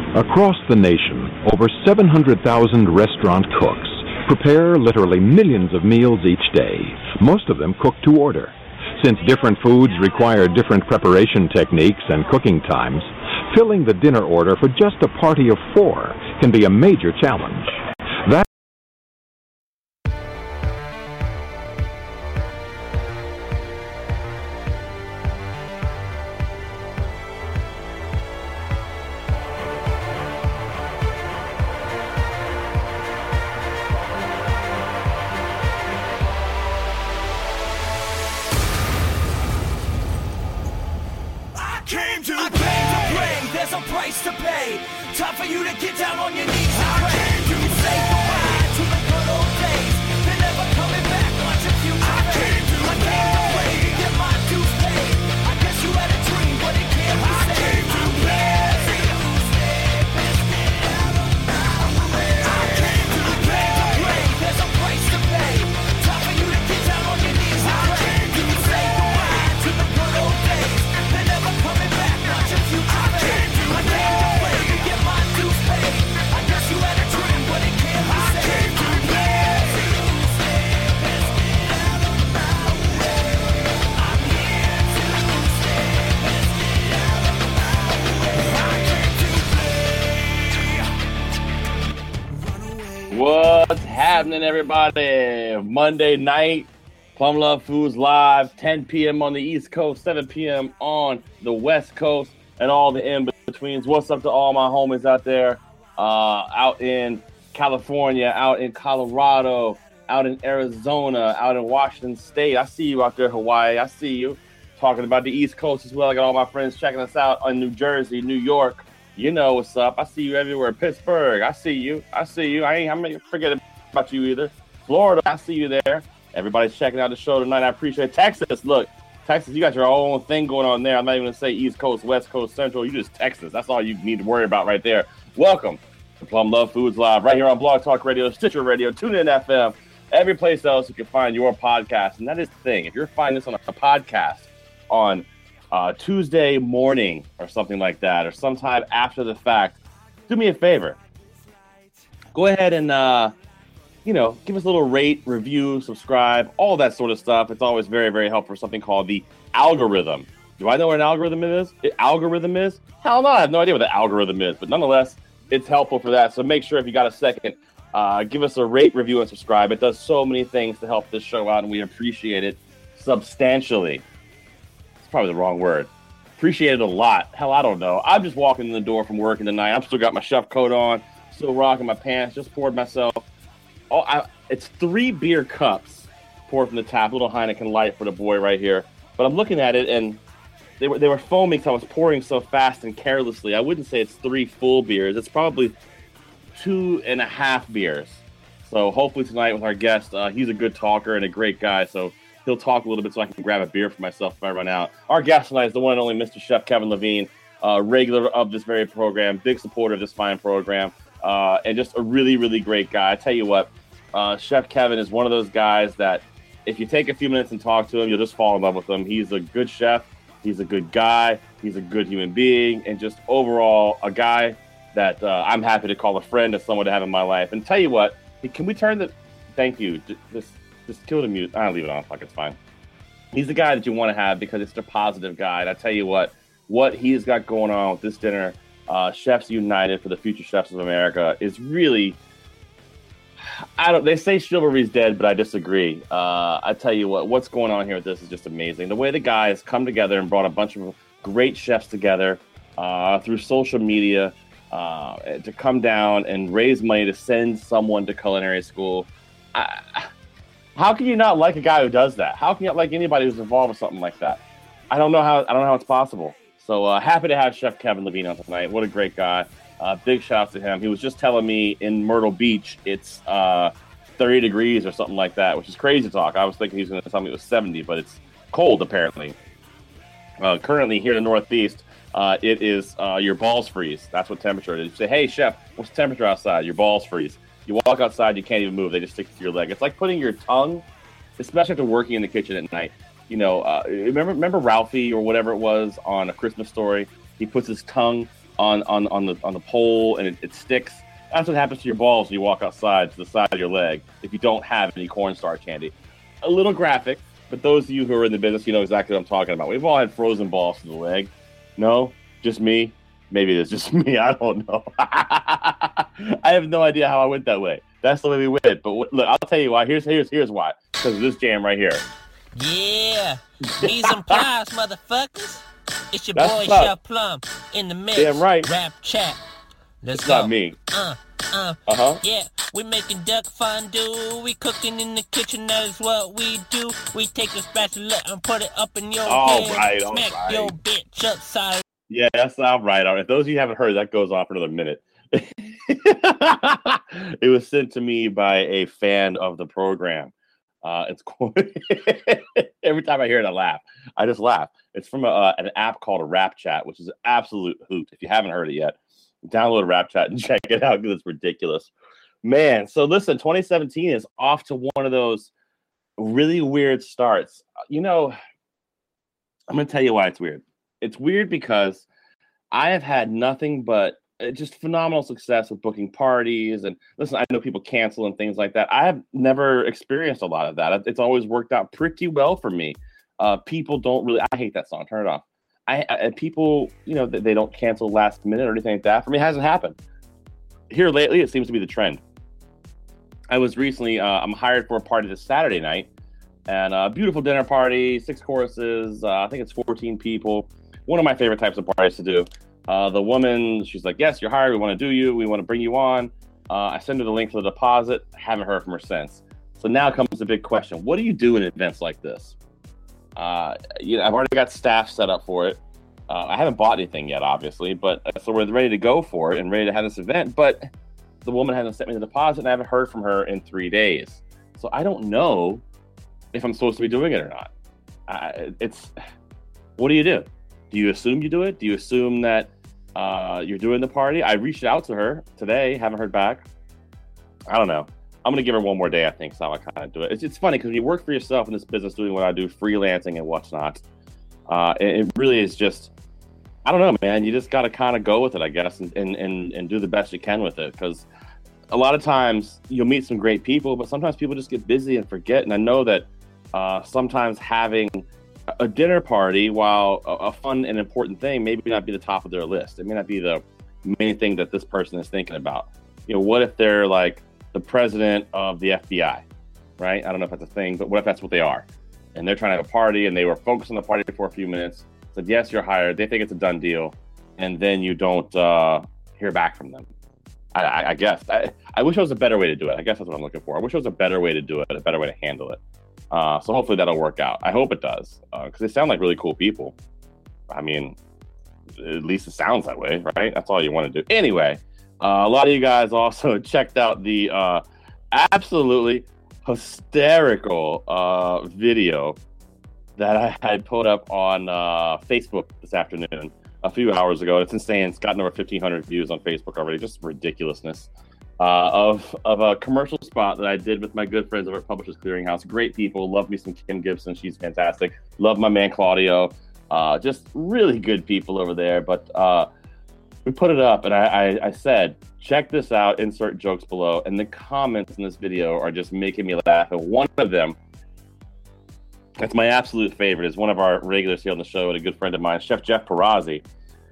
Across the nation, over 700,000 restaurant cooks prepare literally millions of meals each day, most of them cooked to order. Since different foods require different preparation techniques and cooking times, filling the dinner order for just a party of 4 can be a major challenge. There's a price to pay. Time for you to get down on your knees and pray. You say goodbye to the good old days. They're never coming back. Watch your future fade. I came to play to get my dues paid. I guess you had a dream, but it can't be saved. I'm here to stay. Best get out of my way. I came to play. There's a price to pay. Time for you to get down on your knees and pray. You say goodbye to the good old days. They're never coming back. Watch your future fade. I came to play to get my dues paid. I guess you had a dream, but it can't be saved. I'm here to stay. Best get out of my way. I'm here to stay. Best get out of my way. I came to play. What's happening, everybody? Monday night, Plum Love Foods live, 10 p.m. on the East Coast, 7 p.m. on the West Coast, and all the in-betweens. What's up to all my homies out there, out in California, out in Colorado, out in Arizona, out in Washington State. I see you out there, Hawaii. I see you. Talking about the East Coast as well. I got all my friends checking us out on New Jersey, New York. You know what's up. I see you everywhere. Pittsburgh, I see you. I ain't forget about you either. Florida, I see you there. Everybody's checking out the show tonight. I appreciate it. Texas, look. Texas, you got your own thing going on there. I'm not even going to say East Coast, West Coast, Central. You just Texas. That's all you need to worry about right there. Welcome to Plum Love Foods Live right here on Blog Talk Radio, Stitcher Radio, TuneIn FM, every place else you can find your podcast. And that is the thing. If you're finding this on a podcast on Tuesday morning or something like that, or sometime after the fact, do me a favor. Go ahead and, give us a little rate, review, subscribe, all that sort of stuff. It's always very, very helpful for something called the algorithm. Do I know what an algorithm is? Hell no, I have no idea what the algorithm is. But nonetheless, it's helpful for that. So make sure if you got a second, give us a rate, review, and subscribe. It does so many things to help this show out, and we appreciate it substantially. It's probably the wrong word. Appreciate it a lot. Hell, I don't know. I'm just walking in the door from working tonight. I'm still got my chef coat on, still rocking my pants, just poured myself. It's 3 beer cups poured from the tap, little Heineken Light for the boy right here. But I'm looking at it, and they were foaming because I was pouring so fast and carelessly. I wouldn't say it's 3 full beers. It's probably 2.5 beers. So hopefully tonight with our guest, he's a good talker and a great guy, so he'll talk a little bit so I can grab a beer for myself if I run out. Our guest tonight is the one and only Mr. Chef Kevin Levine, regular of this very program, big supporter of this fine program, and just a really, really great guy. I tell you what, Chef Kevin is one of those guys that if you take a few minutes and talk to him, you'll just fall in love with him. He's a good chef. He's a good guy. He's a good human being, and just overall a guy that I'm happy to call a friend and someone to have in my life. And tell you what, can we turn the thank you. Just kill the mute. I'll leave it on. Fuck, it's fine. He's the guy that you want to have because it's the positive guy. And I tell you what he's got going on with this dinner, Chefs United for the Future Chefs of America, is really. They say chivalry's dead, but I disagree. I tell you what's going on here with this is just amazing. The way the guys come together and brought a bunch of great chefs together through social media to come down and raise money to send someone to culinary school. How can you not like a guy who does that? How can you not like anybody who's involved with something like that? I don't know how it's possible. So happy to have Chef Kevin Levine on tonight. What a great guy. Big shout out to him. He was just telling me in Myrtle Beach it's 30 degrees or something like that, which is crazy talk. I was thinking he was going to tell me it was 70, but it's cold apparently. Currently here in the Northeast, it is your balls freeze. That's what temperature it is. You say, hey, chef, what's the temperature outside? Your balls freeze. You walk outside, you can't even move. They just stick to your leg. It's like putting your tongue, especially after working in the kitchen at night. You know, remember Ralphie or whatever it was on A Christmas Story? He puts his tongue on the pole and it sticks. That's what happens to your balls when you walk outside to the side of your leg if you don't have any cornstarch candy. A little graphic, but those of you who are in the business, you know exactly what I'm talking about. We've all had frozen balls to the leg. No, just me. Maybe it's just me. I don't know. I have no idea how I went that way. That's the way we went. But look, I'll tell you why. Here's why. Because of this jam right here. Yeah, mise en place, motherfuckers. It's your That's boy not- Chef Plum in the mix. Damn right. Rap chat. Let's It's go. not me. Uh-huh. Yeah, we making duck fondue. We cooking in the kitchen, that is what we do. We take a spatula and put it up in your All head. right. Smack your bitch upside. Yeah, that's all right. All right. If those of you haven't heard, that goes on for another minute. It was sent to me by a fan of the program. It's cool. Every time I hear it, I laugh. I just laugh. It's from an app called Rap Chat, which is an absolute hoot. If you haven't heard it yet, download Rap Chat and check it out because it's ridiculous. Man, so listen, 2017 is off to one of those really weird starts. You know, I'm going to tell you why it's weird. It's weird because I have had nothing but just phenomenal success with booking parties. And listen, I know people cancel and things like that. I have never experienced a lot of that. It's always worked out pretty well for me. People don't really, I hate that song. Turn it off. People, you know, they don't cancel last minute or anything like that. For me, it hasn't happened. Here lately, it seems to be the trend. I was recently, I'm hired for a party this Saturday night, and a beautiful dinner party, 6 courses. I think it's 14 people. One of my favorite types of parties to do. The woman, she's like, yes, you're hired. We want to do you. We want to bring you on. I send her the link for the deposit. Haven't heard from her since. So now comes the big question. What do you do in events like this? I've already got staff set up for it. I haven't bought anything yet, obviously, but so we're ready to go for it and ready to have this event. But the woman hasn't sent me the deposit, and I haven't heard from her in 3 days. So I don't know if I'm supposed to be doing it or not. What do you do? Do you assume you do it? Do you assume that you're doing the party? I reached out to her today, haven't heard back. I don't know. I'm going to give her one more day, I think, is how I kind of do it. It's funny because when you work for yourself in this business, doing what I do, freelancing and whatnot, it really is just, I don't know, man. You just got to kind of go with it, I guess, and do the best you can with it. Because a lot of times you'll meet some great people, but sometimes people just get busy and forget. And I know that sometimes having a dinner party, while a fun and important thing, maybe not be the top of their list. It may not be the main thing that this person is thinking about. You know, what if they're like the president of the FBI, right? I don't know if that's a thing, but what if that's what they are? And they're trying to have a party, and they were focused on the party for a few minutes, said, yes, you're hired. They think it's a done deal. And then you don't hear back from them. I guess. I wish there was a better way to do it. I guess that's what I'm looking for. I wish there was a better way to do it, a better way to handle it. So hopefully that'll work out. I hope it does, because they sound like really cool people. I mean, at least it sounds that way, right? That's all you want to do. Anyway, a lot of you guys also checked out the absolutely hysterical video that I had put up on Facebook this afternoon a few hours ago. It's insane. It's gotten over 1,500 views on Facebook already. Just ridiculousness. Of a commercial spot that I did with my good friends over at Publishers Clearinghouse. Great people. Love me some Kim Gibson. She's fantastic. Love my man Claudio. Just really good people over there. But we put it up, and I said, check this out, insert jokes below. And the comments in this video are just making me laugh. And one of them, that's my absolute favorite, is one of our regulars here on the show and a good friend of mine, Chef Jeff Perazzi.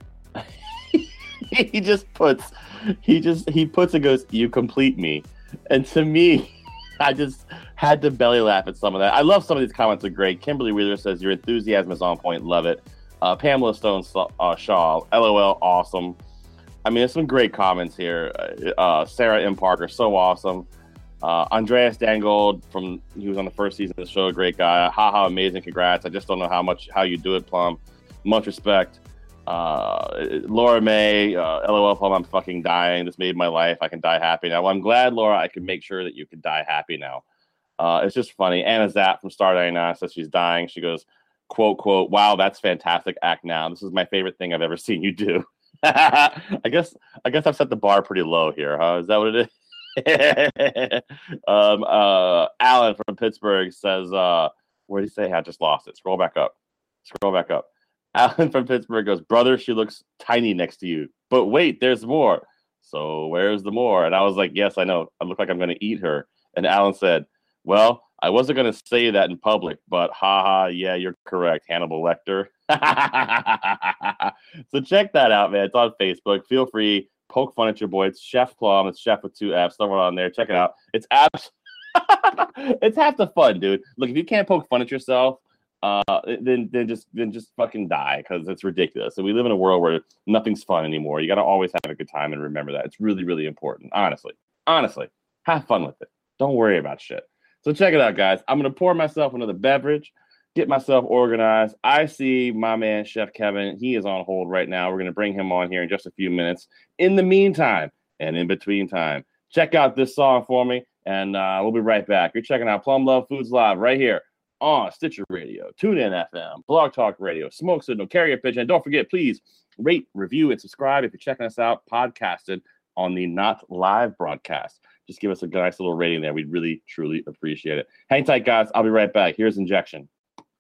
he puts and goes, you complete me. And to me, I just had to belly laugh at some of that. I love some of these comments are great. Kimberly Wheeler says, your enthusiasm is on point. Love it. Pamela Stone Shaw, LOL, awesome. I mean, there's some great comments here. Sarah M. Parker, so awesome. Andreas Dangold, he was on the first season of the show, a great guy. Haha, amazing, congrats. I just don't know how you do it, Plum. Much respect. Laura May, LOL, Plum, I'm fucking dying. This made my life. I can die happy now. Well, I'm glad, Laura, I can make sure that you can die happy now. It's just funny. Anna Zapp from Star 99 says she's dying. She goes, quote, wow, that's fantastic. Act now. This is my favorite thing I've ever seen you do. I guess I've set the bar pretty low here, huh? Is that what it is? Alan from Pittsburgh says, where did he say? I just lost it. Scroll back up. Alan from Pittsburgh goes, brother, she looks tiny next to you. But wait, there's more. So where's the more? And I was like, yes, I know. I look like I'm going to eat her. And Alan said, well, I wasn't going to say that in public, but haha, yeah, you're correct, Hannibal Lecter. So check that out, man. It's on Facebook. Feel free. Poke fun at your boy. It's Chef Plum. It's Chef with 2 F's. Someone on there. Check it out. It's it's half the fun, dude. Look, if you can't poke fun at yourself, then just fucking die, because it's ridiculous. And we live in a world where nothing's fun anymore. You got to always have a good time and remember that. It's really, really important. Honestly, have fun with it. Don't worry about shit. So check it out, guys. I'm going to pour myself another beverage, get myself organized. I see my man, Chef Kevin. He is on hold right now. We're going to bring him on here in just a few minutes. In the meantime, and in between time, check out this song for me, and we'll be right back. You're checking out Plum Love Foods Live right here on Stitcher Radio, TuneIn FM, Blog Talk Radio, Smoke Signal, Carrier Pigeon. And don't forget, please rate, review, and subscribe if you're checking us out podcasted on the Not Live broadcast. Just give us a nice little rating there. We'd really, truly appreciate it. Hang tight, guys. I'll be right back. Here's Injection.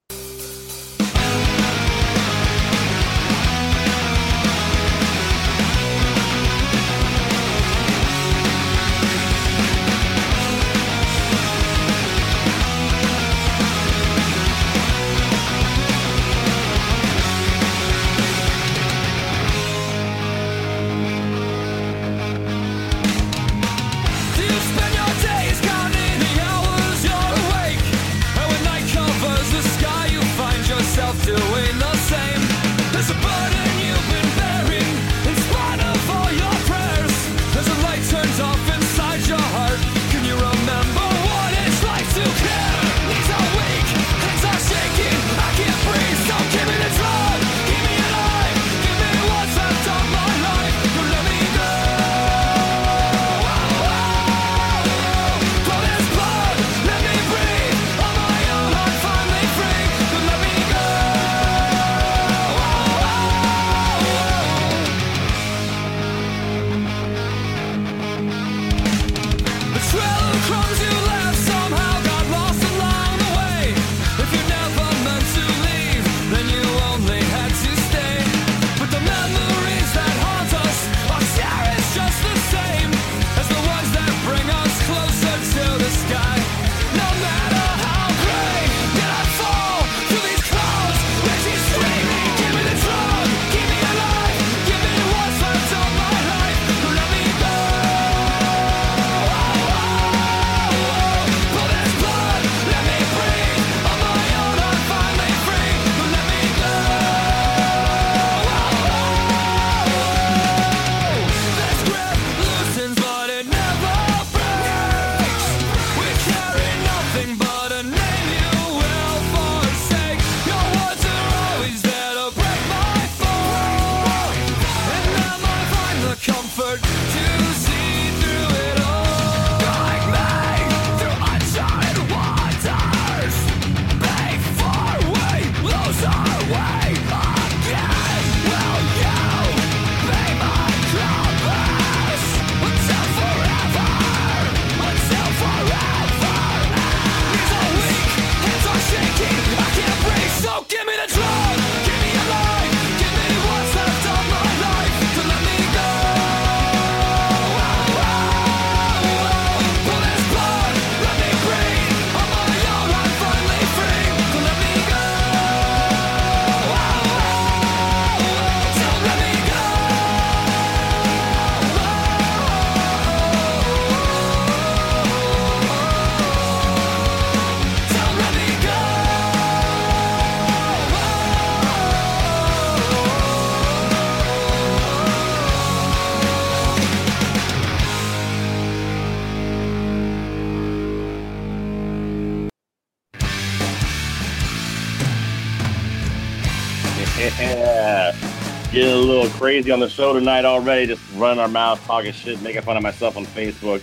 Yeah. Getting a little crazy on the show tonight already, just running our mouth, talking shit, making fun of myself on Facebook,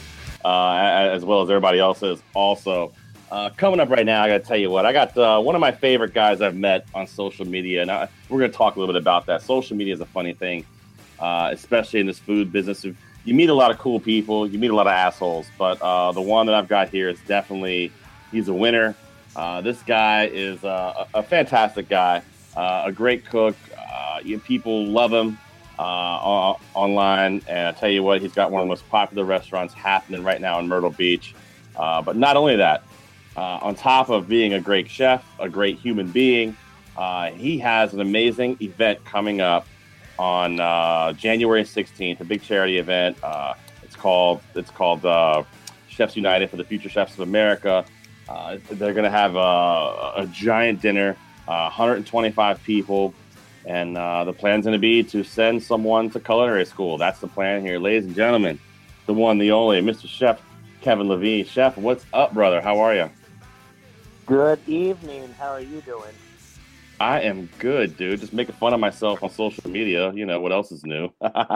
as well as everybody else's also. Coming up right now, I got to tell you what, I got one of my favorite guys I've met on social media, and we're going to talk a little bit about that. Social media is a funny thing, especially in this food business. You meet a lot of cool people, you meet a lot of assholes, but the one that I've got here is definitely, he's a winner. This guy is a fantastic guy. A great cook. People love him online. And I tell you what, he's got one of the most popular restaurants happening right now in Myrtle Beach. But not only that, on top of being a great chef, a great human being, he has an amazing event coming up on January 16th, a big charity event. It's called Chefs United for the Future Chefs of America. They're going to have a giant dinner, 125 people, and the plan's going to be to send someone to culinary school. That's the plan here, ladies and gentlemen. The one, the only, Mr. Chef Kevin Levine. Chef, what's up, brother? How are you? Good evening. How are you doing? I am good, dude. Just making fun of myself on social media. You know, what else is new?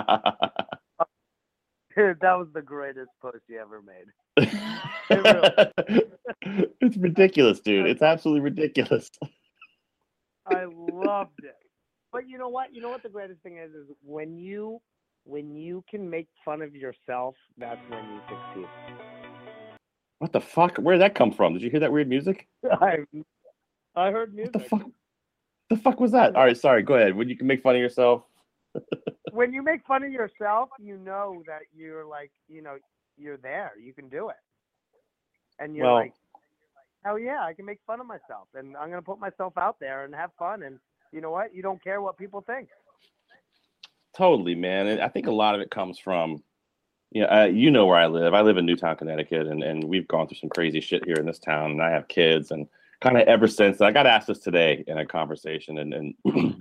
Dude, that was the greatest post you ever made. It's ridiculous, dude. It's absolutely ridiculous. I loved it. But you know what? You know what the greatest thing is when you can make fun of yourself, that's when you succeed. What the fuck? Where did that come from? Did you hear that weird music? I heard music. What the fuck? The fuck was that? All right, sorry. Go ahead. When you can make fun of yourself. When you make fun of yourself, you know that you're like, you're there. You can do it. And you're like, hell yeah, I can make fun of myself. And I'm going to put myself out there and have fun. And you know what? You don't care what people think. Totally, man. And I think a lot of it comes from, you know where I live. I live in Newtown, Connecticut, and we've gone through some crazy shit here in this town. And I have kids, and kind of ever since, I got asked this today in a conversation, and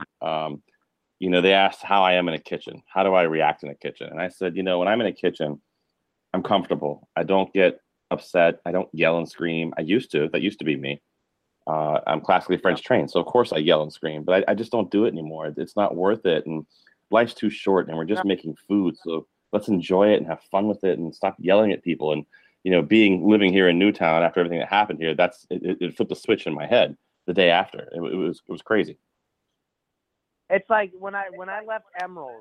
they asked how I am in a kitchen. How do I react in a kitchen? And I said, when I'm in a kitchen, I'm comfortable. I don't get upset. I don't yell and scream. I used to. That used to be me. I'm classically French trained, so of course I yell and scream, but I just don't do it anymore. It's not worth it, and life's too short, and we're just making food, so let's enjoy it and have fun with it and stop yelling at people. And living here in Newtown after everything that happened here, it flipped a switch in my head the day after. It was crazy. It's like when I left Emerald's,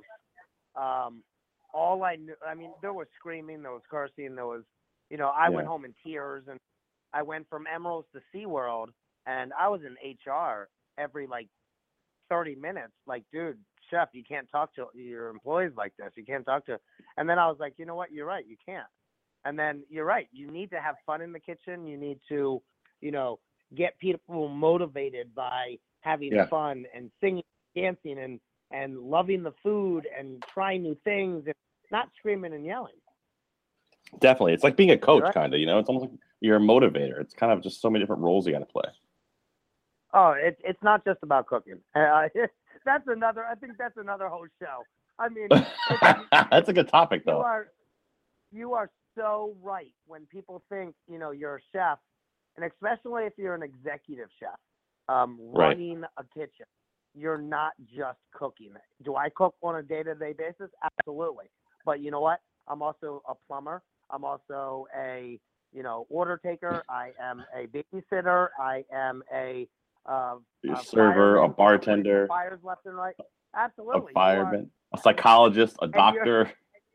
all I knew, there was screaming, there was cursing, there was, I went home in tears, and I went from Emerald's to SeaWorld, and I was in HR every 30 minutes. Like, dude, chef, you can't talk to your employees like this. You can't talk to. And then I was like, you know what? You're right. You can't. And then you're right. You need to have fun in the kitchen. You need to, get people motivated by having fun and singing, dancing, and loving the food and trying new things and not screaming and yelling. Definitely. It's like being a coach, kind of, it's almost like you're a motivator. It's kind of just so many different roles you got to play. Oh, it's not just about cooking. I think that's another whole show. That's a good topic, though. You are so right when people think, you're a chef, and especially if you're an executive chef, running a kitchen. You're not just cooking. Do I cook on a day-to-day basis? Absolutely. But you know what? I'm also a plumber. I'm also a, order taker. I am a babysitter. I am a server, a bartender. Fires left and right. Absolutely. A fireman, a psychologist, a doctor.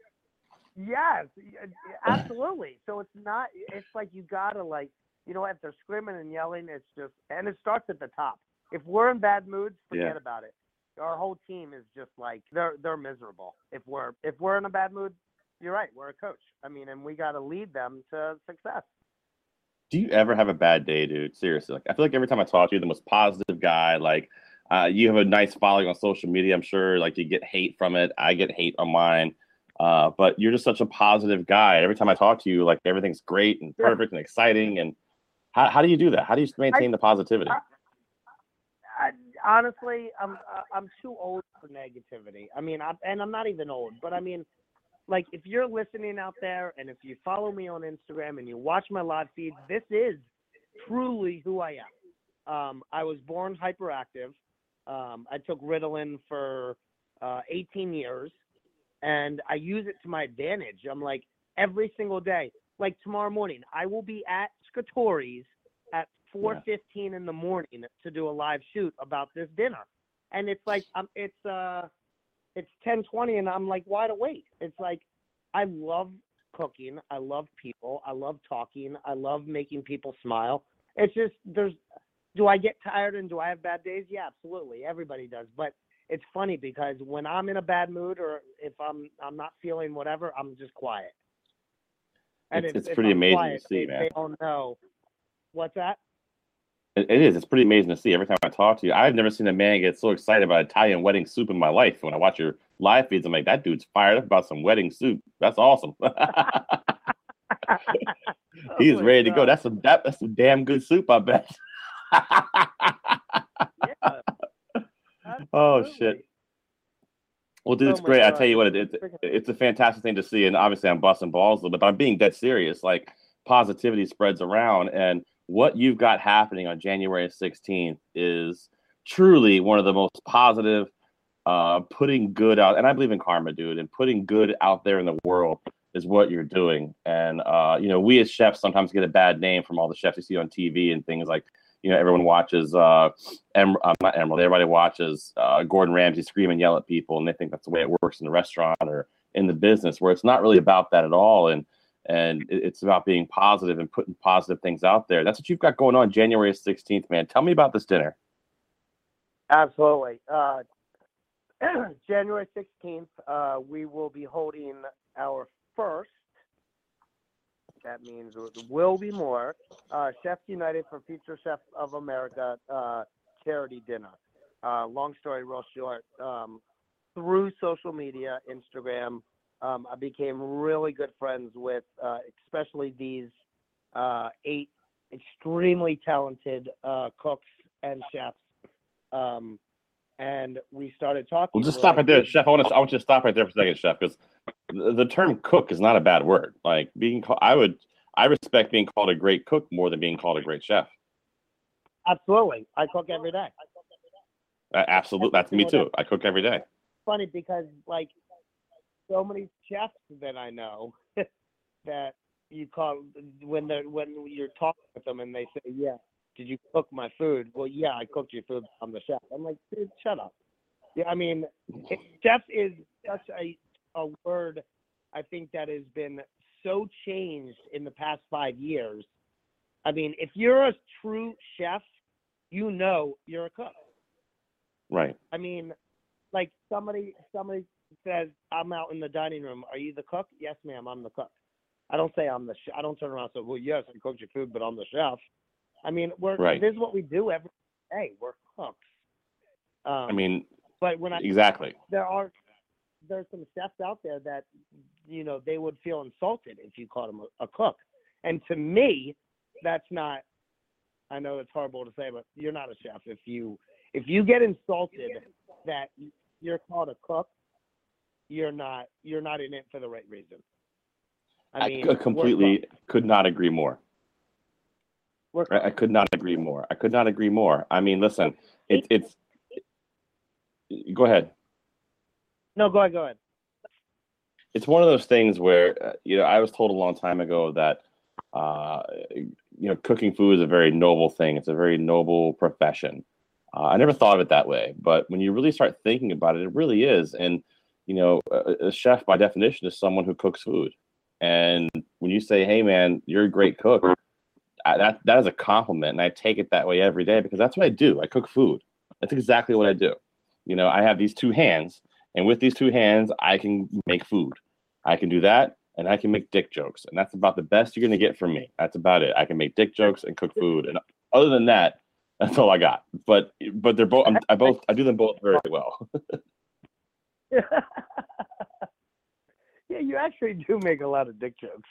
Yes, absolutely. So it's like you gotta if they're screaming and yelling, and it starts at the top. If we're in bad moods, forget about it. Our whole team is just they're miserable. If we're in a bad mood, you're right. We're a coach. And we got to lead them to success. Do you ever have a bad day, dude? Seriously, I feel like every time I talk to you, the most positive guy. You have a nice following on social media. I'm sure, you get hate from it. I get hate on mine. But you're just such a positive guy. Every time I talk to you, everything's great and perfect and exciting. And how do you do that? How do you maintain the positivity? Honestly, I'm too old for negativity. I'm not even old, but if you're listening out there and if you follow me on Instagram and you watch my live feed, this is truly who I am. I was born hyperactive. I took Ritalin for 18 years, and I use it to my advantage. I'm every single day, tomorrow morning, I will be at Scatori's at 4:15 in the morning to do a live shoot about this dinner. And it's it's 10:20 and I'm wide awake. It's I love cooking. I love people. I love talking. I love making people smile. It's just Do I get tired and do I have bad days? Yeah, absolutely. Everybody does. But it's funny because when I'm in a bad mood or if I'm not feeling whatever, I'm just quiet. And It's if pretty I'm amazing quiet, to see, they man. don't know. What's that? It is. It's pretty amazing to see. Every time I talk to you, I've never seen a man get so excited about Italian wedding soup in my life. When I watch your live feeds, I'm like, that dude's fired up about some wedding soup. That's awesome. He's Oh my ready to go. God. That's some damn good soup, I bet. Yeah. Oh Absolutely. shit. Well, dude, Oh it's my great. I God. tell you what, it's a fantastic thing to see, and obviously I'm busting balls a little bit, but I'm being dead serious. Like positivity spreads around, and what you've got happening on January 16th is truly one of the most positive, putting good out. And I believe in karma, dude, and putting good out there in the world is what you're doing. And we as chefs sometimes get a bad name from all the chefs you see on TV and things like. Everyone watches not Emerald. Everybody watches Gordon Ramsay scream and yell at people, and they think that's the way it works in the restaurant or in the business, where it's not really about that at all. And it's about being positive and putting positive things out there. That's what you've got going on January 16th, man. Tell me about this dinner. Absolutely. January 16th, we will be holding our first. That means there will be more. Chefs United for Future Chef of America charity dinner. Long story real short. Through social media, Instagram, I became really good friends with especially these 8 extremely talented cooks and chefs. And we started talking. Well, just stop right there, Chef. I want you to stop right there for a second, Chef, because the term cook is not a bad word. Like I respect being called a great cook more than being called a great chef. Absolutely. I cook every day. Absolutely. That's me too. I cook every day. Funny because like so many chefs that I know that you call when you're talking with them and they say, yeah, did you cook my food? Well, yeah, I cooked your food. I'm the chef. I'm like, dude, shut up. Yeah, I mean, chef is such a word, I think, that has been so changed in the past 5 years. I mean, if you're a true chef, you're a cook. Right. I mean, like somebody says, I'm out in the dining room. Are you the cook? Yes, ma'am, I'm the cook. I don't say I'm the chef. I don't turn around and say, well, yes, I cooked your food, but I'm the chef. I mean, this is what we do every day. We're cooks. But when exactly. There's some chefs out there that, they would feel insulted if you called them a cook. And to me, that's not, I know it's horrible to say, but you're not a chef. If you get insulted that you're called a cook, you're not in it for the right reason. I completely could not agree more. I could not agree more. I mean, listen, it's go ahead. No, go ahead. It's one of those things where, I was told a long time ago that, cooking food is a very noble thing. It's a very noble profession. I never thought of it that way, but when you really start thinking about it, it really is. And, a chef by definition is someone who cooks food. And when you say, hey man, you're a great cook, that is a compliment. And I take it that way every day because that's what I do. I cook food. That's exactly what I do. I have these 2 hands. And with these 2 hands, I can make food. I can do that, and I can make dick jokes. And that's about the best you're going to get from me. That's about it. I can make dick jokes and cook food. And other than that, that's all I got. But they're both. I do them both very well. Yeah, you actually do make a lot of dick jokes.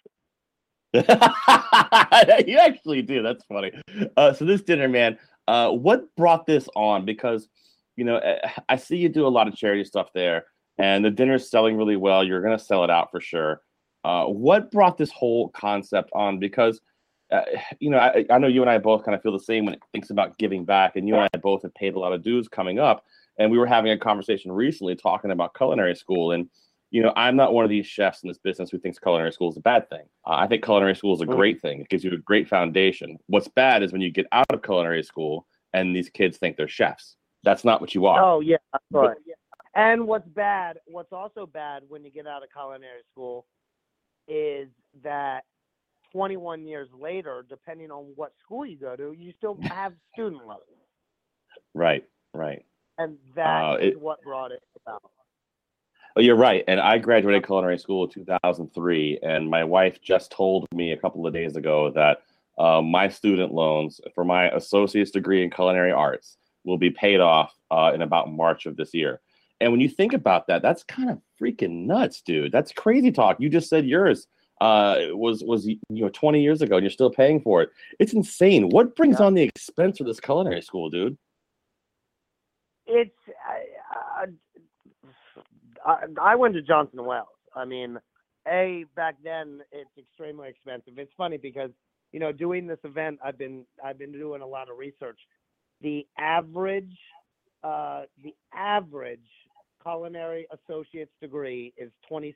You actually do. That's funny. So this dinner, man, what brought this on? Because I see you do a lot of charity stuff there, and the dinner's selling really well. You're going to sell it out for sure. What brought this whole concept on? Because, I know you and I both kind of feel the same when it thinks about giving back, and you and I both have paid a lot of dues coming up. And we were having a conversation recently talking about culinary school. And, I'm not one of these chefs in this business who thinks culinary school is a bad thing. I think culinary school is a great thing. It gives you a great foundation. What's bad is when you get out of culinary school and these kids think they're chefs. That's not what you are. Oh, yeah. Right. And what's also bad when you get out of culinary school is that 21 years later, depending on what school you go to, you still have student loans. Right. And that is It, what brought it about. Oh, you're right. And I graduated culinary school in 2003, and my wife just told me a couple of days ago that my student loans for my associate's degree in culinary arts will be paid off in about March of this year. And when you think about that, that's kind of freaking nuts, dude. That's crazy talk. You just said yours was 20 years ago, and you're still paying for it. It's insane. What brings on the expense for this culinary school, dude? It's I went to Johnson & Wales. I mean, back then it's extremely expensive. It's funny because, doing this event, I've been doing a lot of research. The average culinary associate's degree is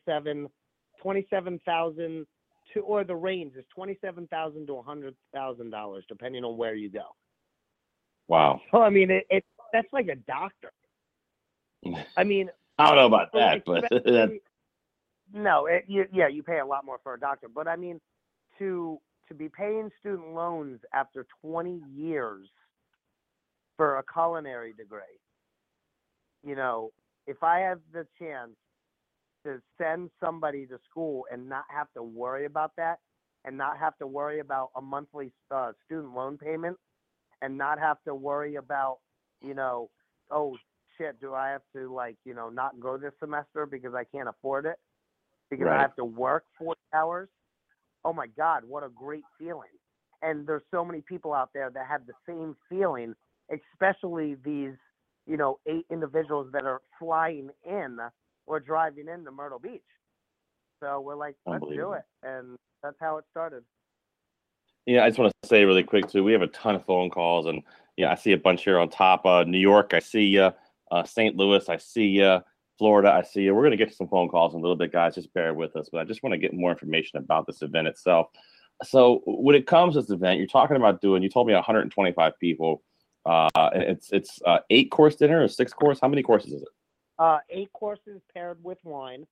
$27,000 to, or the range is $27,000 to $100,000, depending on where you go. Wow. So I mean, that's like a doctor. I mean, I don't know about that, but no, you pay a lot more for a doctor. But I mean, to be paying student loans after 20 years for a culinary degree, if I have the chance to send somebody to school and not have to worry about that, and not have to worry about a monthly student loan payment, and not have to worry about, oh shit, do I have to not go this semester because I can't afford it, because I have to work 40 hours? Oh my God, what a great feeling. And there's so many people out there that have the same feeling, especially these, 8 individuals that are flying in or driving into Myrtle Beach. So we're like, let's do it. And that's how it started. Yeah, I just want to say really quick too, we have a ton of phone calls, and I see a bunch here on top. New York, I see you. St. Louis, I see you. Florida, I see you. We're going to get to some phone calls in a little bit, guys. Just bear with us. But I just want to get more information about this event itself. So when it comes to this event, you're talking about you told me 125 people. And it's 8-course dinner or 6-course? How many courses is it? 8 courses paired with wine.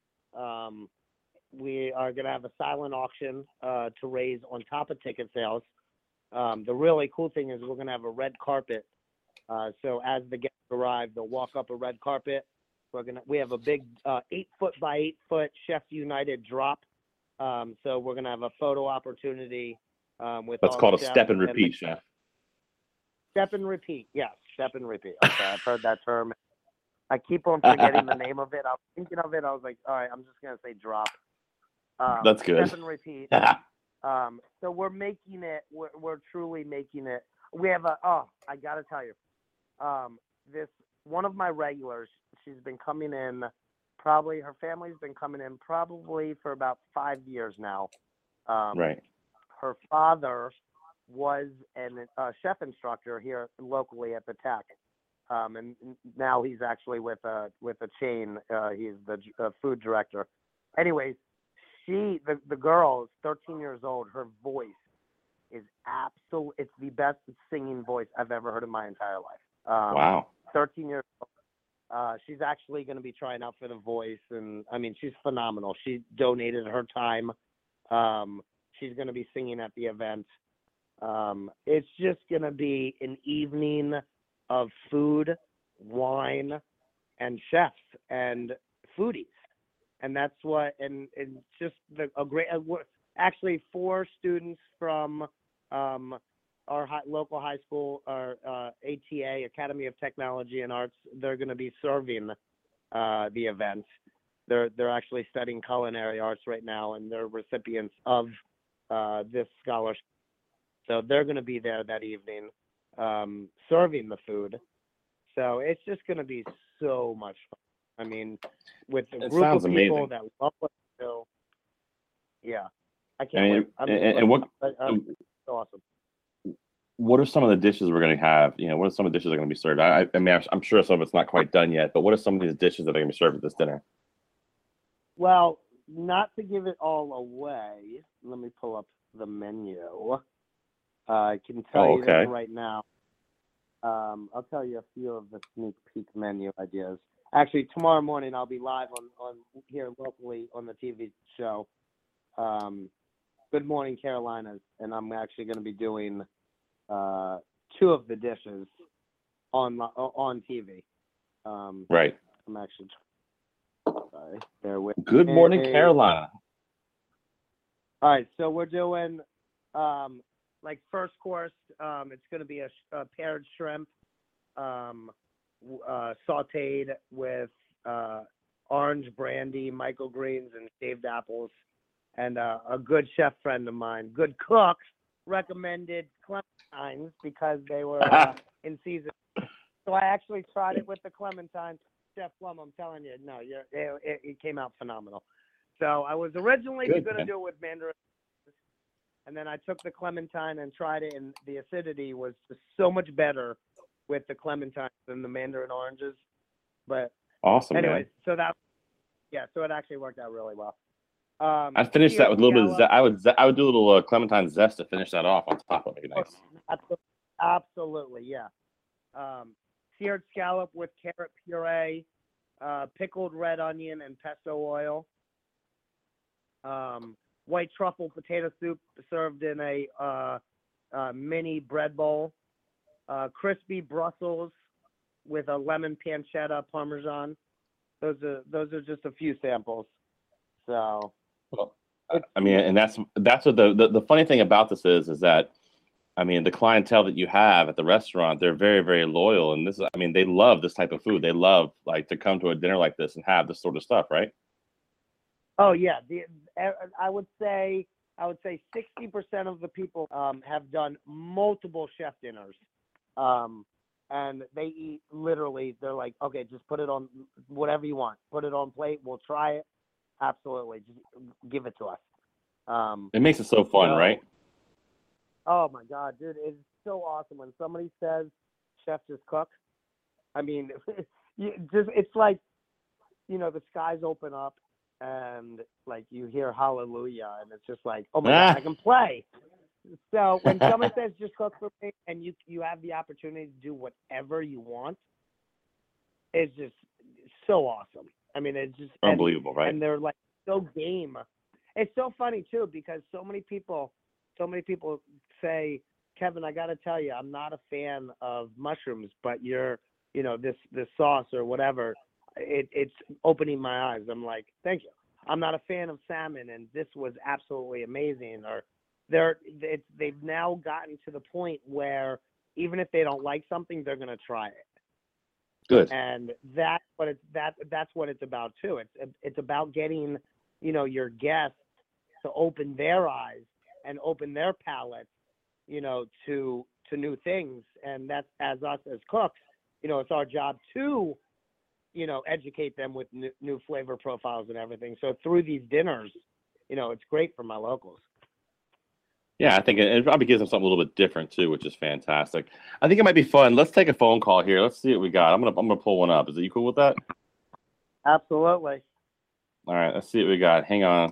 We are going to have a silent auction to raise on top of ticket sales. The really cool thing is we're going to have a red carpet. So as the guests arrive, they'll walk up a red carpet. We have a big 8-foot by 8-foot Chefs United drop. So we're gonna have a photo opportunity with. That's called a step and repeat, chef. Step and repeat, yes, step and repeat. Okay, I've heard that term. I keep on forgetting the name of it. I was thinking of it. I was like, all right, I'm just gonna say drop. That's good. Step and repeat. So we're making it. We're truly making it. We have I gotta tell you, this one of my regulars. She's been coming in. Probably her family's been coming in probably for about 5 years now. Right. Her father was a chef instructor here locally at the Tech, and now he's actually with a chain. He's the food director. Anyways, the girl is 13 years old. Her voice is it's the best singing voice I've ever heard in my entire life. Wow. 13 years old. She's actually going to be trying out for The Voice, and I mean, she's phenomenal. She donated her time. She's going to be singing at the event. It's just going to be an evening of food, wine, and chefs and foodies, and that's what. And just a great. Actually, 4 students from our local high school, our ATA, Academy of Technology and Arts, they're going to be serving the event. They're actually studying culinary arts right now, and they're recipients of this scholarship. So they're going to be there that evening serving the food. So it's just going to be so much fun. I mean, with a group of people that love what they do. Yeah. I can't wait. And what? So awesome. What are some of the dishes we're going to have? What are some of the dishes that are going to be served? I mean, I'm sure some of it's not quite done yet, but what are some of these dishes that are going to be served at this dinner? Well, not to give it all away, let me pull up the menu. I can tell you this right now. I'll tell you a few of the sneak peek menu ideas. Actually, tomorrow morning I'll be live on here locally on the TV show. Good Morning Carolinas, and I'm actually going to be doing 2 of the dishes on TV. Right. I'm actually sorry. Bear with Good Morning me. Carolina. All right, so we're doing like first course. It's going to be a paired shrimp, sautéed with orange brandy, microgreens, and shaved apples. And a good chef friend of mine, good cook, recommended clementines because they were in season. So I actually tried it with the clementines. Chef Plum, I'm telling you, no, it came out phenomenal. So I was originally going to do it with mandarin, and then I took the clementine and tried it, and the acidity was just so much better with the clementines than the mandarin oranges. But awesome, anyways, man. So it actually worked out really well. I finished that with a little bit of zest. I would do a little clementine zest to finish that off on top of it. Nice. Absolutely, yeah. Seared scallop with carrot puree, pickled red onion and pesto oil. White truffle potato soup served in a mini bread bowl. Crispy Brussels with a lemon pancetta parmesan. Those are just a few samples. So, well, I mean, and that's what the funny thing about this is that, I mean, the clientele that you have at the restaurant, they're very, very loyal, and this is, I mean, they love this type of food. They love like to come to a dinner like this and have this sort of stuff, right? Oh yeah, I would say 60% of the people have done multiple chef dinners, and they eat literally. They're like, okay, just put it on whatever you want. Put it on plate. We'll try it. Absolutely, just give it to us. It makes it so fun, right? Oh my God, dude, it's so awesome when somebody says chef just cook. I mean, it's like, the skies open up and like you hear hallelujah, and it's just like, oh my God, I can play. So when someone says just cook for me, and you have the opportunity to do whatever you want, it's just so awesome. I mean, it's just unbelievable, right? And they're like so game. It's so funny too because so many people say, Kevin, I got to tell you, I'm not a fan of mushrooms, but this sauce or whatever, it's opening my eyes. I'm like, thank you. I'm not a fan of salmon, and this was absolutely amazing. Or they've now gotten to the point where even if they don't like something, they're going to try it. Good. And that's what it's about too. It's about getting, your guests to open their eyes and open their palates, to new things. And that's, as us as cooks, it's our job to, educate them with new flavor profiles and everything. So through these dinners, it's great for my locals. Yeah, I think it probably gives them something a little bit different too, which is fantastic. I think it might be fun. Let's take a phone call here. Let's see what we got. I'm gonna pull one up. Is it you cool with that? Absolutely. All right, let's see what we got. Hang on.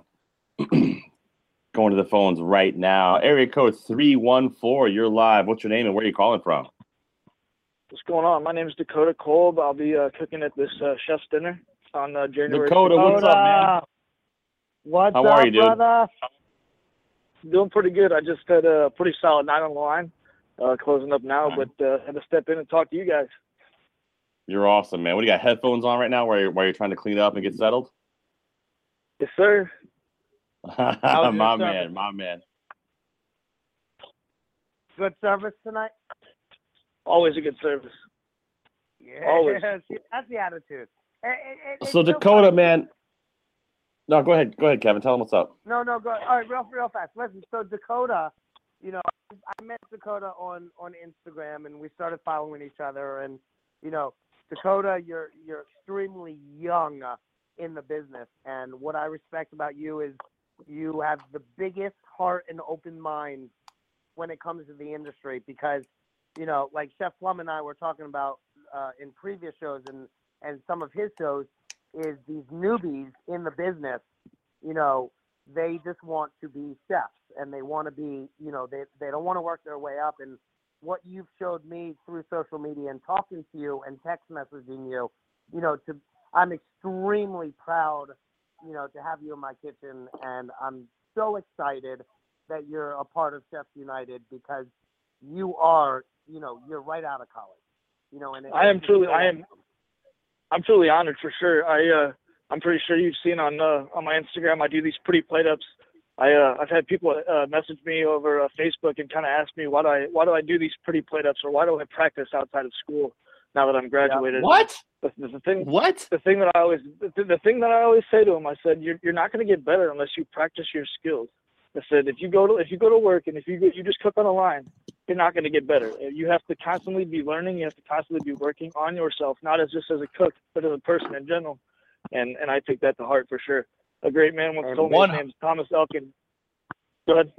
Going to the phones right now. Area code 314. You're live. What's your name and where are you calling from? What's going on? My name is Dakota Kolb. I'll be cooking at this chef's dinner on January. Dakota, what's up, man? What's How up, are you, dude? brother? Doing pretty good. I just had a pretty solid night on the line, closing up now, but had to step in and talk to you guys. You're awesome, man. What do you got, headphones on right now while you're trying to clean up and get settled? Yes, sir. my man. Good service tonight? Always a good service. Yeah, always. See, that's the attitude. So Dakota, man. No, go ahead, Kevin. Tell them what's up. No, go. All right, real fast. Listen, so Dakota, I met Dakota on Instagram, and we started following each other. And Dakota, you're extremely young in the business, and what I respect about you is you have the biggest heart and open mind when it comes to the industry. Because like Chef Plum and I were talking about in previous shows and some of his shows, is these newbies in the business, they just want to be chefs, and they want to be, they don't want to work their way up. And what you've showed me through social media and talking to you and text messaging you, I'm extremely proud, to have you in my kitchen, and I'm so excited that you're a part of Chefs United because you are, you're right out of college. And I'm truly honored for sure. I'm pretty sure you've seen on my Instagram, I do these pretty plate ups. I've had people message me over Facebook and kind of ask me why do I do these pretty plate ups, or why do I practice outside of school now that I'm graduated? What? The thing. What? The thing that I always say to them, I said, you're not going to get better unless you practice your skills. I said, if you go to work and if you just cook on a line, you're not going to get better. You have to constantly be learning. You have to constantly be working on yourself, not just as a cook, but as a person in general. And I take that to heart for sure. A great man once told me his name's Thomas Elkin. Go ahead.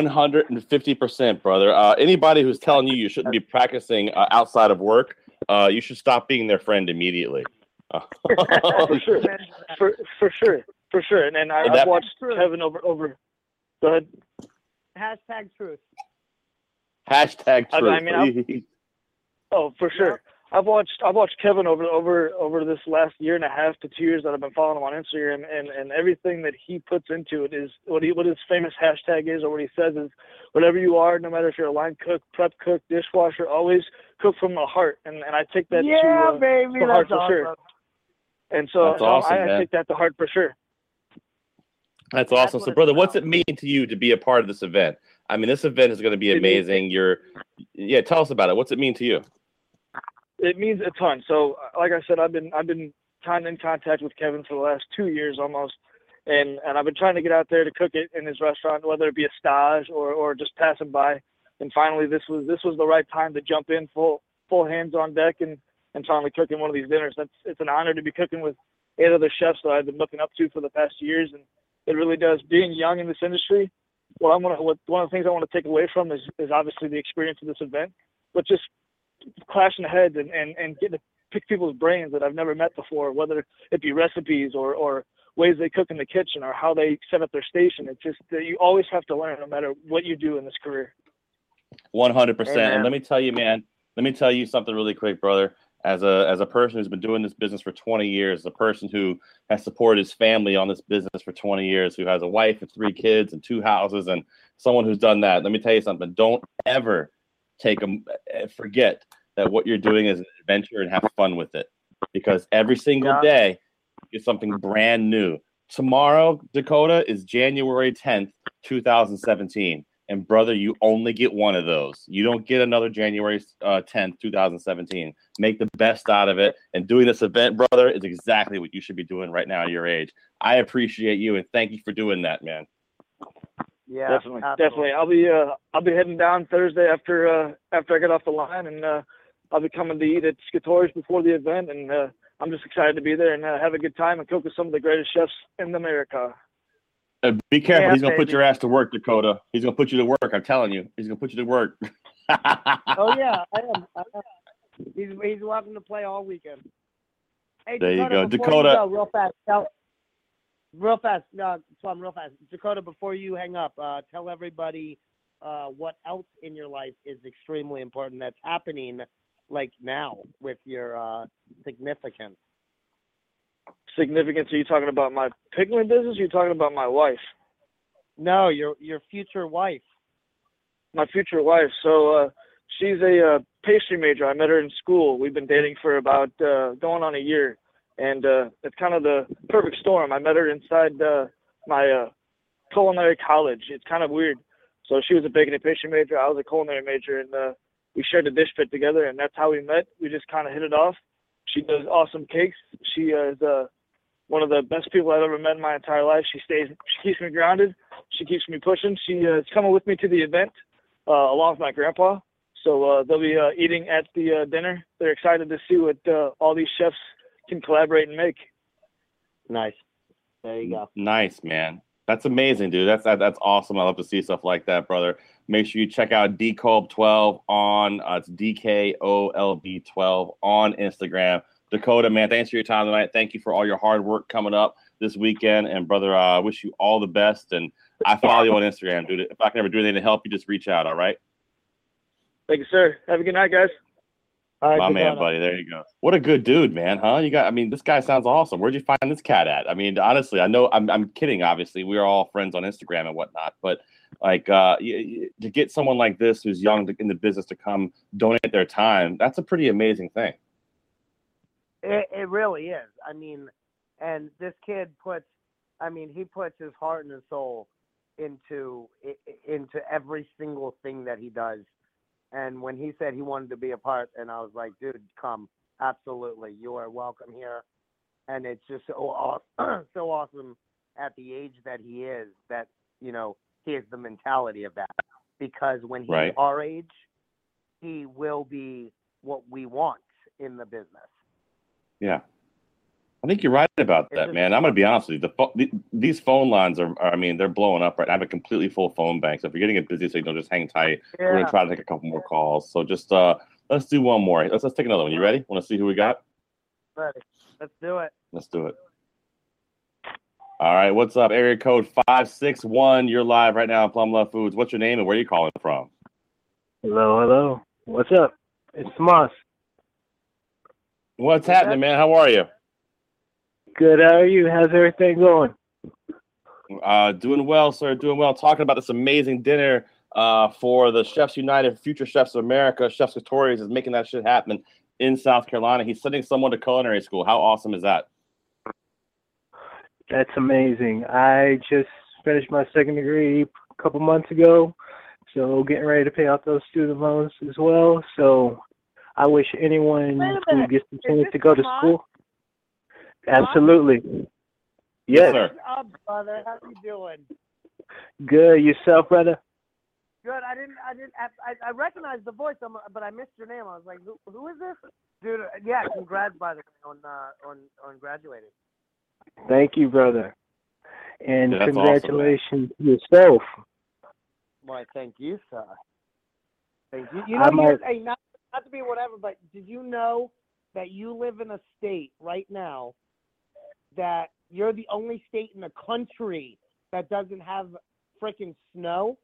150%, brother. Anybody who's telling you shouldn't be practicing outside of work, you should stop being their friend immediately. For sure. For sure. And I've watched Kevin over. Go ahead. Hashtag truth. Hashtag truth. For sure. I've watched Kevin over this last year and a half to 2 years that I've been following him on Instagram, and everything that he puts into it is what his famous hashtag is, or what he says is, whatever you are, no matter if you're a line cook, prep cook, dishwasher, always cook from the heart. And I take that to baby, heart that's for sure. awesome. And so that's awesome, I take that to heart for sure. That's awesome. So, brother, what's it mean to you to be a part of this event? I mean, this event is going to be amazing. Tell us about it. What's it mean to you? It means a ton. So, like I said, I've been kind of in contact with Kevin for the last 2 years almost, and I've been trying to get out there to cook it in his restaurant, whether it be a stage or just passing by. And finally, this was the right time to jump in full hands on deck and finally cooking one of these dinners. It's an honor to be cooking with 8 other chefs that I've been looking up to for the past years, and it really does. Being young in this industry, one of the things I want to take away from is obviously the experience of this event, but just clashing heads and getting to pick people's brains that I've never met before, whether it be recipes or ways they cook in the kitchen or how they set up their station. It's just that you always have to learn no matter what you do in this career. 100%. And let me tell you, man, something really quick, brother. As a person who's been doing this business for 20 years, a person who has supported his family on this business for 20 years, who has a wife and 3 kids and 2 houses, and someone who's done that, let me tell you something. Don't ever forget that what you're doing is an adventure and have fun with it, because every single day is something brand new. Tomorrow, Dakota, is January 10th, 2017. And brother, you only get one of those. You don't get another January 10th, 2017. Make the best out of it. And doing this event, brother, is exactly what you should be doing right now at your age. I appreciate you, and thank you for doing that, man. Yeah, definitely. I'll be heading down Thursday after I get off the line, and I'll be coming to eat at Scatori's before the event, and I'm just excited to be there and have a good time and cook with some of the greatest chefs in America. Be careful. He's going to put your ass to work, Dakota. He's going to put you to work. I'm telling you. He's going to put you to work. Oh, yeah, I am. He's welcome to play all weekend. Hey, there Dakota, you go. Dakota. You go, real fast. Plum, real fast. Dakota, before you hang up, tell everybody what else in your life is extremely important that's happening like now with your significance. Significance? Are you talking about my pigment business, or are you talking about my wife? No, your future wife. My future wife. So she's a pastry major. I met her in school. We've been dating for about going on a year, and it's kind of the perfect storm. I met her inside my culinary college. It's kind of weird. So she was a baking and pastry major. I was a culinary major, and we shared a dish pit together, and that's how we met. We just kind of hit it off. She does awesome cakes. She is one of the best people I've ever met in my entire life. She keeps me grounded. She keeps me pushing. She is coming with me to the event along with my grandpa. So they'll be eating at the dinner. They're excited to see what all these chefs can collaborate and make. Nice. There you go. Nice, man. That's amazing, dude. That's awesome. I love to see stuff like that, brother. Make sure you check out DKOLB12 on it's DKOLB12 on Instagram. Dakota, man, thanks for your time tonight. Thank you for all your hard work coming up this weekend. And brother, I wish you all the best. And I follow you on Instagram, dude. If I can ever do anything to help you, just reach out. All right. Thank you, sir. Have a good night, guys. All right, my man, buddy. There you go. What a good dude, man, huh? This guy sounds awesome. Where'd you find this cat at? I mean, honestly, I know I'm kidding, obviously. We are all friends on Instagram and whatnot, but Like to get someone like this who's young in the business to come donate their time, that's a pretty amazing thing. It really is. I mean, and this kid he puts his heart and his soul into every single thing that he does. And when he said he wanted to be a part, and I was like, dude, come, absolutely, you are welcome here. And it's just so awesome at the age that he is that, he has the mentality of that. Because when he's our age, he will be what we want in the business. Yeah. I think you're right about that, man. I'm going to be honest with you. These phone lines are, they're blowing up right now. I have a completely full phone bank. So if you're getting a busy signal, just hang tight. Yeah. We're going to try to take a couple more calls. So just let's do one more. Let's take another one. You ready? Want to see who we got? Ready. Let's do it. Let's do it. All right. What's up? Area code 561. You're live right now on Plum Love Foods. What's your name and where are you calling from? Hello. What's up? It's Tomas. What's happening, man? How are you? Good. How are you? How's everything going? Doing well, sir. Doing well. Talking about this amazing dinner for the Chefs United, Future Chefs of America. Chef Sartorius is making that shit happen in South Carolina. He's sending someone to culinary school. How awesome is that? That's amazing. I just finished my second degree a couple months ago, so getting ready to pay off those student loans as well. So I wish anyone who gets the chance to go to school. Absolutely. Yes. Sir. What's up, brother? How you doing? Good. Yourself, brother? Good. I recognized the voice, but I missed your name. I was like, who is this? Dude, yeah, congrats, by the way, on graduating. Thank you, brother. And yeah, congratulations to yourself. Why, thank you, sir. Thank you. You know, hey, not to be whatever, but did you know that you live in a state right now that you're the only state in the country that doesn't have freaking snow?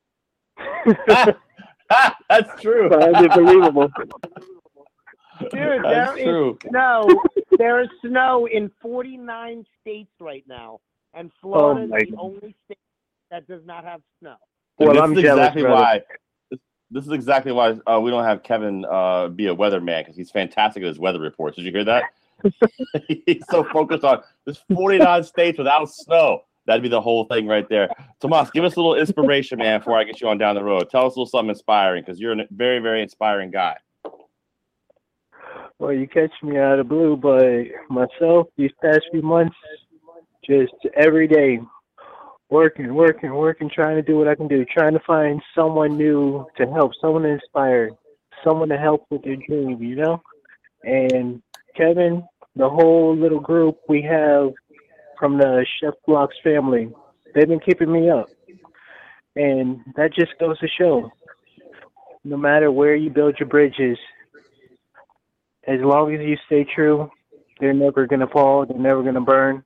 That's true. Unbelievable. Dude, That's true. Snow. There is snow in 49 states right now, and Florida is the only state that does not have snow. Well, I'm jealous, brother. This is exactly why we don't have Kevin be a weatherman, because he's fantastic at his weather reports. Did you hear that? He's so focused on there's 49 states without snow. That'd be the whole thing right there. Tomas, give us a little inspiration, man, before I get you on down the road. Tell us a little something inspiring, because you're a very, very inspiring guy. Well, you catch me out of the blue, but myself, these past few months, just every day, working, trying to do what I can do, trying to find someone new to help, someone to inspire, someone to help with their dream, you know? And Kevin, the whole little group we have from the Chef Blocks family, they've been keeping me up. And that just goes to show, no matter where you build your bridges, as long as you stay true, they're never going to fall, they're never going to burn.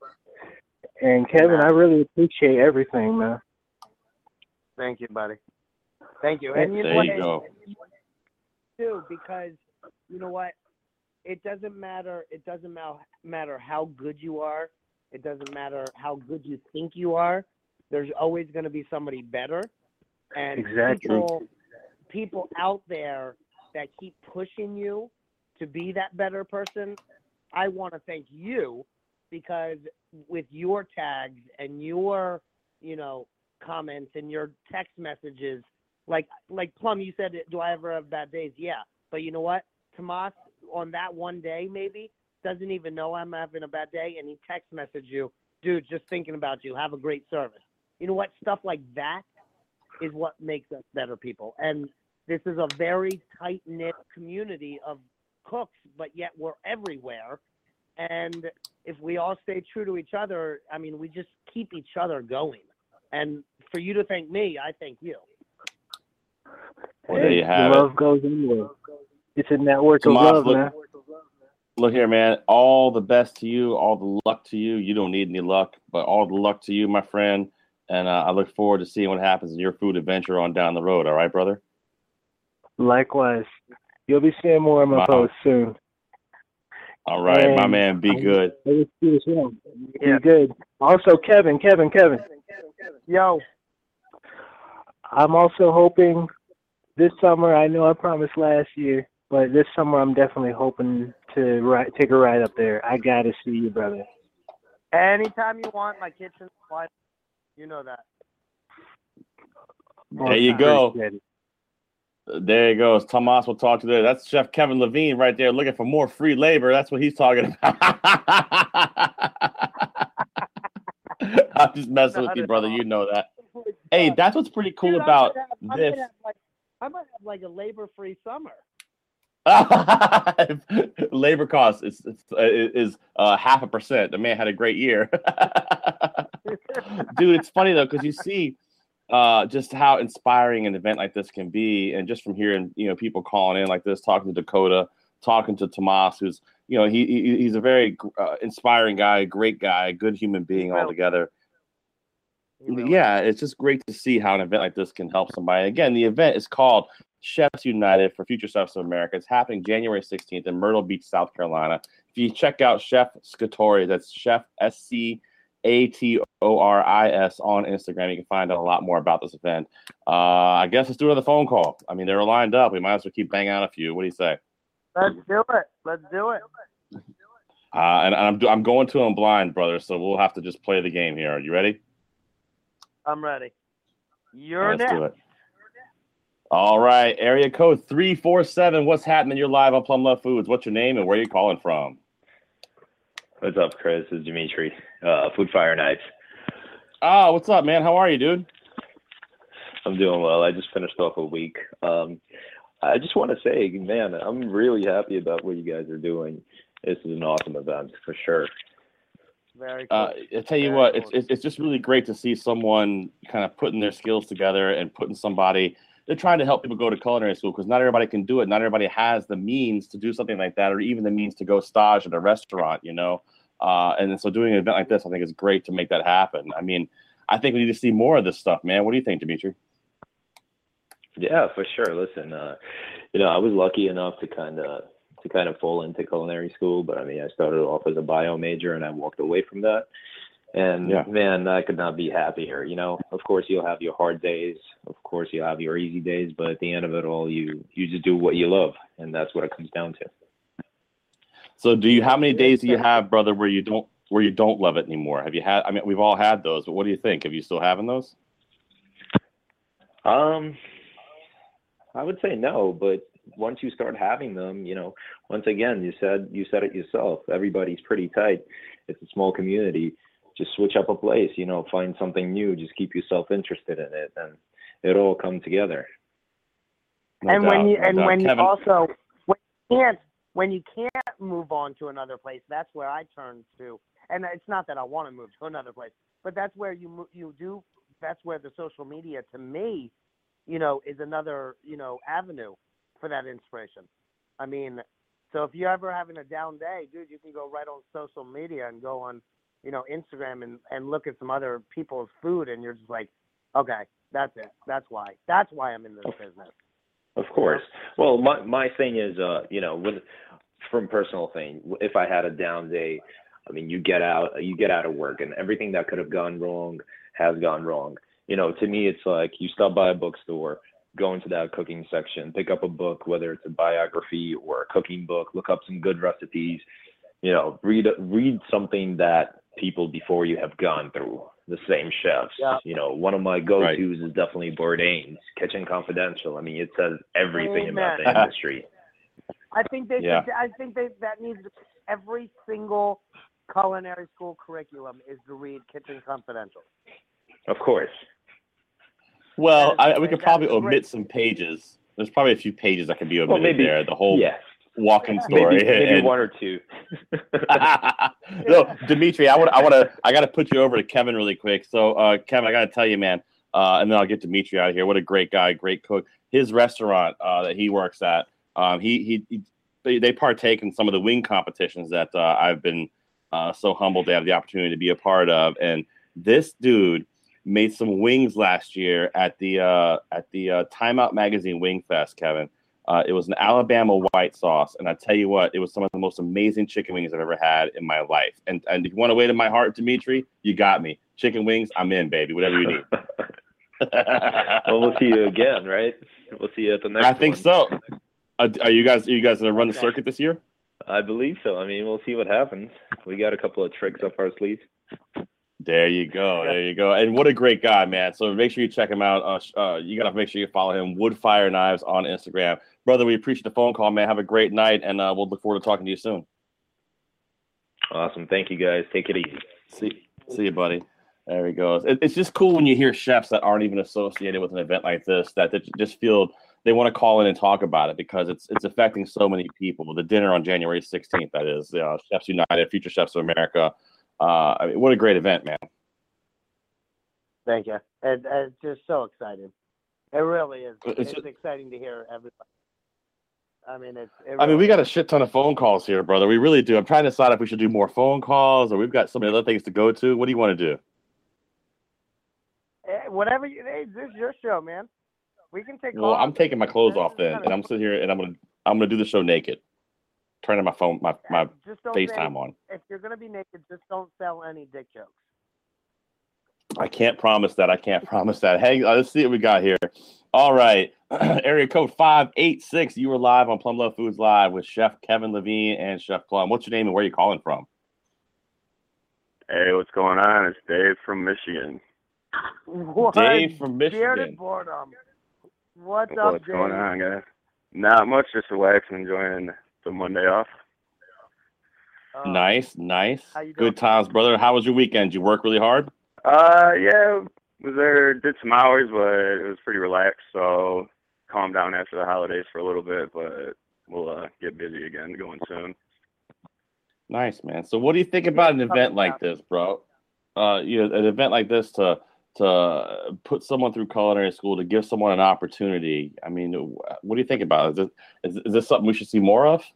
And Kevin, I really appreciate everything, man. Thank you, buddy. Thank you. And there you go. Too, because you know what? It doesn't matter. It doesn't matter how good you are. It doesn't matter how good you think you are. There's always going to be somebody better. And exactly. people out there that keep pushing you to be that better person, I want to thank you, because with your tags and your, comments and your text messages, like Plum, you said, do I ever have bad days? Yeah. But you know what? Tomas, on that one day, maybe, doesn't even know I'm having a bad day, and he text messaged you, dude, just thinking about you. Have a great service. You know what? Stuff like that is what makes us better people. And this is a very tight-knit community of cooks, but yet we're everywhere. And if we all stay true to each other, I mean, we just keep each other going. And for you to thank me, I thank you. Well, there you have love goes anywhere. It's a network of love, man. Look here, man. All the best to you. All the luck to you. You don't need any luck, but all the luck to you, my friend. And I look forward to seeing what happens in your food adventure on down the road. All right, brother? Likewise. You'll be seeing more of my posts soon. All right, and my man. Be good. Be good. Also, Kevin. Yo. I'm also hoping this summer. I know I promised last year, but this summer I'm definitely hoping to take a ride up there. I gotta see you, brother. Anytime you want, my kitchen's wide. You know that. There you go. There you go. Tomas will talk to you there. That's Chef Kevin Levine right there looking for more free labor. That's what he's talking about. I'm just messing with you, brother. You know that. Hey, that's what's pretty cool about this. I might have like a labor-free summer. Labor cost is 0.5%. The man had a great year. Dude, it's funny though, because you see just how inspiring an event like this can be, and just from hearing people calling in like this, talking to Dakota, talking to Tomas, who's he's a very inspiring guy, great guy, good human being altogether. Yeah, it's just great to see how an event like this can help somebody. Again, the event is called Chefs United for Future Chefs of America. It's happening January 16th in Myrtle Beach, South Carolina. If you check out Chef Scatoris, that's Chef SCATORIS on Instagram, you can find out a lot more about this event. I guess let's do another phone call. I mean, they're lined up. We might as well keep banging out a few. What do you say? Let's do it. Let's do it. And I'm going to them blind, brother. So we'll have to just play the game here. Are you ready? I'm ready. You're Let's next. do it. All right, area code 347. What's happening? You're live on Plum Love Foods. What's your name and where are you calling from? What's up, Chris? This is Dimitri, Food Fire Nights. Oh, what's up, man? How are you, dude? I'm doing well. I just finished off a week. I just want to say, man, I'm really happy about what you guys are doing. This is an awesome event for sure. Very cool. I tell you what, it's just really great to see someone kind of putting their skills together and putting somebody. They're trying to help people go to culinary school because not everybody can do it. Not everybody has the means to do something like that, or even the means to go stage at a restaurant, And so doing an event like this, I think is great to make that happen. I mean, I think we need to see more of this stuff, man. What do you think, Dimitri? Yeah, for sure. Listen, I was lucky enough to kind of fall into culinary school, but I mean, I started off as a bio major and I walked away from that. And man, I could not be happier. Of course you'll have your hard days. Of course you'll have your easy days, but at the end of it all, you just do what you love. And that's what it comes down to. So how many days do you have, brother, where you don't love it anymore? Have you had, I mean, we've all had those, but what do you think? Have you still having those? I would say no, but once you start having them, once again, you said it yourself, everybody's pretty tight. It's a small community. Just switch up a place, find something new, just keep yourself interested in it, and it all come together. When you can't move on to another place, that's where I turn to. And it's not that I want to move to another place, but that's where that's where the social media to me, is another, avenue for that inspiration. I mean, so if you're ever having a down day, dude, you can go right on social media and go on, Instagram and look at some other people's food, and you're just like, okay, that's it. That's why I'm in this business. Of course. Well, my thing is, from personal thing, if I had a down day, I mean, you get out of work, and everything that could have gone wrong has gone wrong. To me, it's like you stop by a bookstore, go into that cooking section, pick up a book, whether it's a biography or a cooking book, look up some good recipes, read something that people before you have gone through, the same chefs. Yeah. One of my go-tos is definitely Bourdain's Kitchen Confidential. I mean, it says everything about the industry. I think that needs every single culinary school curriculum is to read Kitchen Confidential. Of course. Well, we could probably omit some pages. There's probably a few pages that could be omitted there. The whole walk-in story. Maybe one or two. No, Dimitri, I got to put you over to Kevin really quick. So, Kevin, I got to tell you, man, and then I'll get Dimitri out of here. What a great guy, great cook. His restaurant that he works at, they partake in some of the wing competitions that I've been so humbled to have the opportunity to be a part of. And this dude made some wings last year at the Time Out Magazine Wing Fest, Kevin. It was an Alabama white sauce, and I tell you what, it was some of the most amazing chicken wings I've ever had in my life. And if you want to wait in my heart, Dimitri, you got me. Chicken wings, I'm in, baby. Whatever you need. Well, we'll see you again, right? We'll see you at the next I think one. so. Are you guys gonna run the circuit this year? I believe so. I mean, we'll see what happens. We got a couple of tricks up our sleeves. There you go. There you go. And what a great guy, man. So make sure you check him out. You got to make sure you follow him, Woodfire Knives on Instagram. Brother, we appreciate the phone call, man. Have a great night, and we'll look forward to talking to you soon. Awesome. Thank you, guys. Take it easy. See you, buddy. There he goes. It's just cool when you hear chefs that aren't even associated with an event like this that just feel they want to call in and talk about it because it's affecting so many people. The dinner on January 16th, that is, Chefs United, Future Chefs of America. I mean, what a great event, man. Thank you. It's just so exciting. It really is. It's exciting to hear everybody. I mean, we got a shit ton of phone calls here, brother. We really do. I'm trying to decide if we should do more phone calls or we've got so many other things to go to. What do you want to do? Whatever you. Hey, this is your show, man. We can take. Well, I'm taking my clothes off then, and I'm sitting here and I'm gonna do the show naked. Turning my phone, my FaceTime on. If you're gonna be naked, just don't sell any dick jokes. I can't promise that. Hey, let's see what we got here. All right. Area code 586. You were live on Plum Love Foods Live with Chef Kevin Levine and Chef Plum. What's your name and where are you calling from? Hey, what's going on? It's Dave from Michigan. What? Dave from Michigan. Bearded Boredom. What's up, What's Dave? going on, guys? Not much, just relaxing, enjoying the Monday off. Nice. Good times, brother. How was your weekend? Did you work really hard? Yeah, was there, did some hours, but it was pretty relaxed, so calmed down after the holidays for a little bit, but we'll get busy again going soon. Nice, man. So what do you think about an event like this, bro? An event like this to put someone through culinary school, to give someone an opportunity. I mean, what do you think about it? Is this something we should see more of?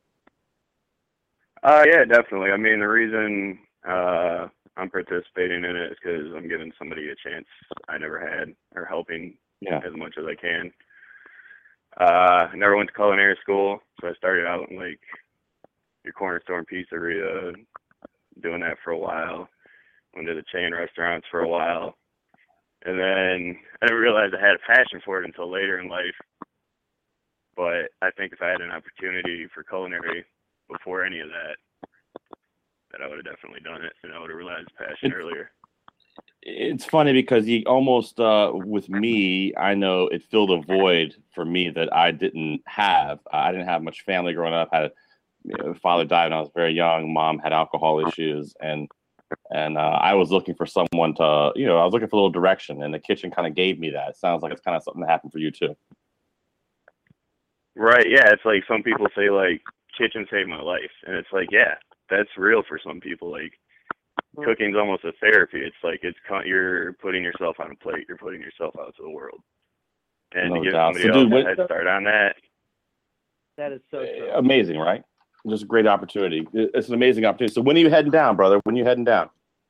Yeah, definitely. I mean, the reason I'm participating in it is because I'm giving somebody a chance I never had, or helping as much as I can. I never went to culinary school, so I started out in like your corner store and pizzeria, doing that for a while. Went to the chain restaurants for a while. And then I didn't realize I had a passion for it until later in life. But I think if I had an opportunity for culinary before any of that I would have definitely done it, and I would have realized passion earlier. It's funny because you almost, with me, I know it filled a void for me that I didn't have. I didn't have much family growing up. Father died when I was very young. Mom had alcohol issues, and I was looking for someone to, I was looking for a little direction, and the kitchen kind of gave me that. It sounds like it's kind of something that happened for you too. Right, yeah. It's like some people say, like, kitchen saved my life. And it's like, yeah, that's real for some people. Like, cooking's almost a therapy. It's like you're putting yourself on a plate. You're putting yourself out to the world. And to give somebody else a head start on that. That is so true. Amazing, right? Just a great opportunity. It's an amazing opportunity. So when are you heading down, brother? When are you heading down?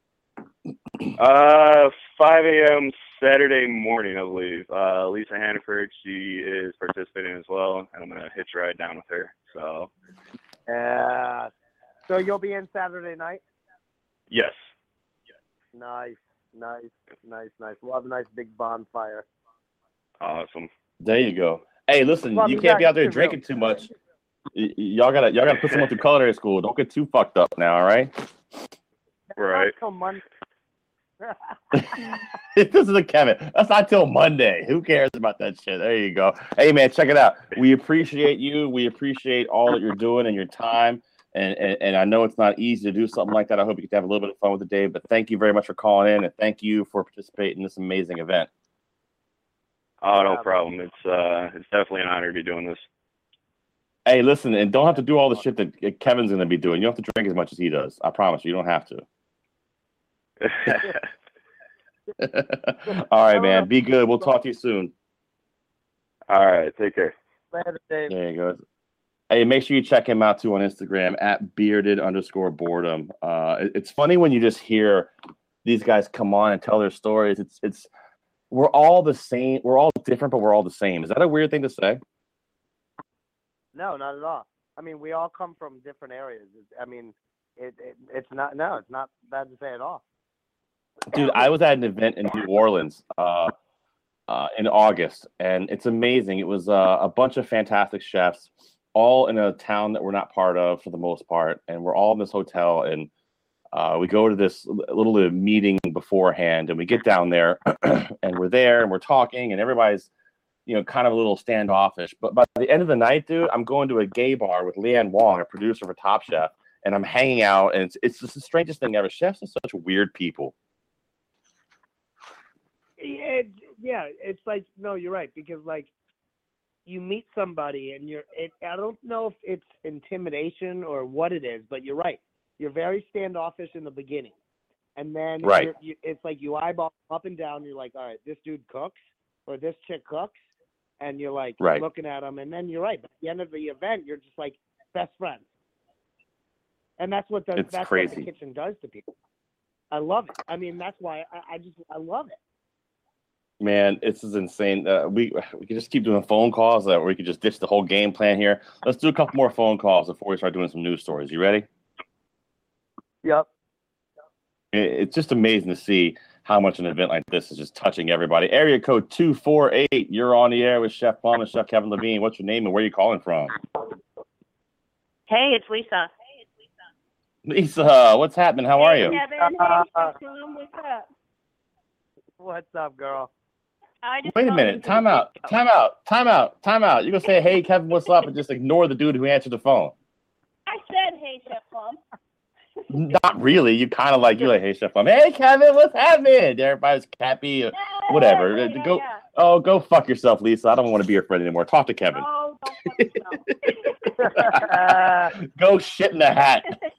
5 a.m. Saturday morning, I believe. Lisa Hannaford, she is participating as well, and I'm going to hitch a ride down with her. So you'll be in Saturday night? Yes. Nice. We'll have a nice big bonfire. Awesome. There you go. Hey, listen, you can't be out there drinking too much. Y'all gotta put someone through culinary school. Don't get too fucked up now, all right? Right. Not till Monday. This is a Kevin. That's not till Monday. Who cares about that shit? There you go. Hey, man, check it out. We appreciate you. We appreciate all that you're doing and your time. And I know it's not easy to do something like that. I hope you get to have a little bit of fun with it, Dave. But thank you very much for calling in, and thank you for participating in this amazing event. Oh, no problem. It's definitely an honor to be doing this. Hey, listen, and don't have to do all the shit that Kevin's going to be doing. You don't have to drink as much as he does. I promise you, you don't have to. All right, man. Be good. We'll talk to you soon. All right. Take care. Later, Dave. There you go. Hey, make sure you check him out too on Instagram at bearded_boredom. It's funny when you just hear these guys come on and tell their stories. It's we're all the same. We're all different, but we're all the same. Is that a weird thing to say? No, not at all. I mean, we all come from different areas. It's not bad to say at all. Dude, I was at an event in New Orleans in August, and it's amazing. It was a bunch of fantastic chefs, all in a town that we're not part of for the most part, and we're all in this hotel, and we go to this little meeting beforehand, and we get down there, and we're there, and we're talking, and everybody's, kind of a little standoffish. But by the end of the night, dude, I'm going to a gay bar with Leanne Wong, a producer for Top Chef, and I'm hanging out, and it's just the strangest thing ever. Chefs are such weird people. Yeah, it's like, no, you're right, because like you meet somebody and I don't know if it's intimidation or what it is, but you're right. You're very standoffish in the beginning, and then right. It's like you eyeball up and down. You're like, all right, this dude cooks or this chick cooks, and you're like looking at them, and then you're right. But at the end of the event, you're just like best friends, and that's what the kitchen does to people. I love it. I mean, that's why I love it. Man, this is insane. We can just keep doing phone calls, or we could just ditch the whole game plan here. Let's do a couple more phone calls before we start doing some news stories. You ready? Yep. It's just amazing to see how much an event like this is just touching everybody. Area code 248. You're on the air with Chef Plum and Chef Kevin Levine. What's your name and where are you calling from? Hey, it's Lisa. Lisa, what's happening? How are you? Kevin. Hey, what's up? What's up, girl? Wait a minute. Time out. You're going to say, hey, Kevin, what's up, and just ignore the dude who answered the phone. I said, hey, Chef Plum. Not really. You're like, hey, Chef Plum. Hey, Kevin, what's happening? Everybody's happy. Whatever. Go fuck yourself, Lisa. I don't want to be your friend anymore. Talk to Kevin. Oh, don't fuck yourself. Go shit in the hat.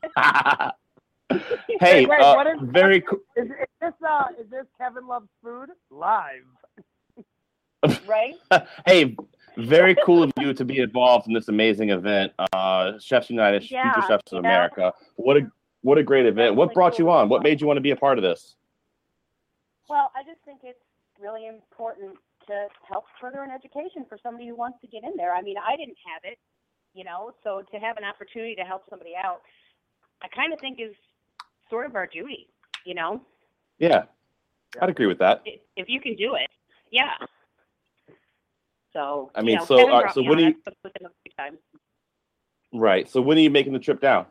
Hey, very cool. Is this Kevin Loves Food live? Right? Hey, very cool of you to be involved in this amazing event. Chefs United, Future Chefs of America. What a great event. What brought you on? What made you want to be a part of this? Well, I just think it's really important to help further an education for somebody who wants to get in there. I mean, I didn't have it, so to have an opportunity to help somebody out, I kind of think is sort of our duty, Yeah, I'd agree with that. If you can do it, yeah. So I mean, so when are you? Right. So when are you making the trip down?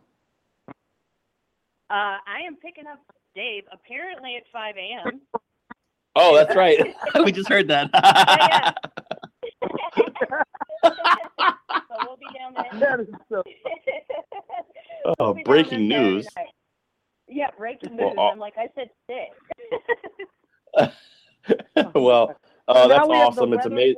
I am picking up Dave apparently at 5 a.m. Oh, that's right. We just heard that. So we'll be down there. Oh, breaking news. Yeah, breaking news. I'm like, I said sick. Well, that's awesome. It's amazing.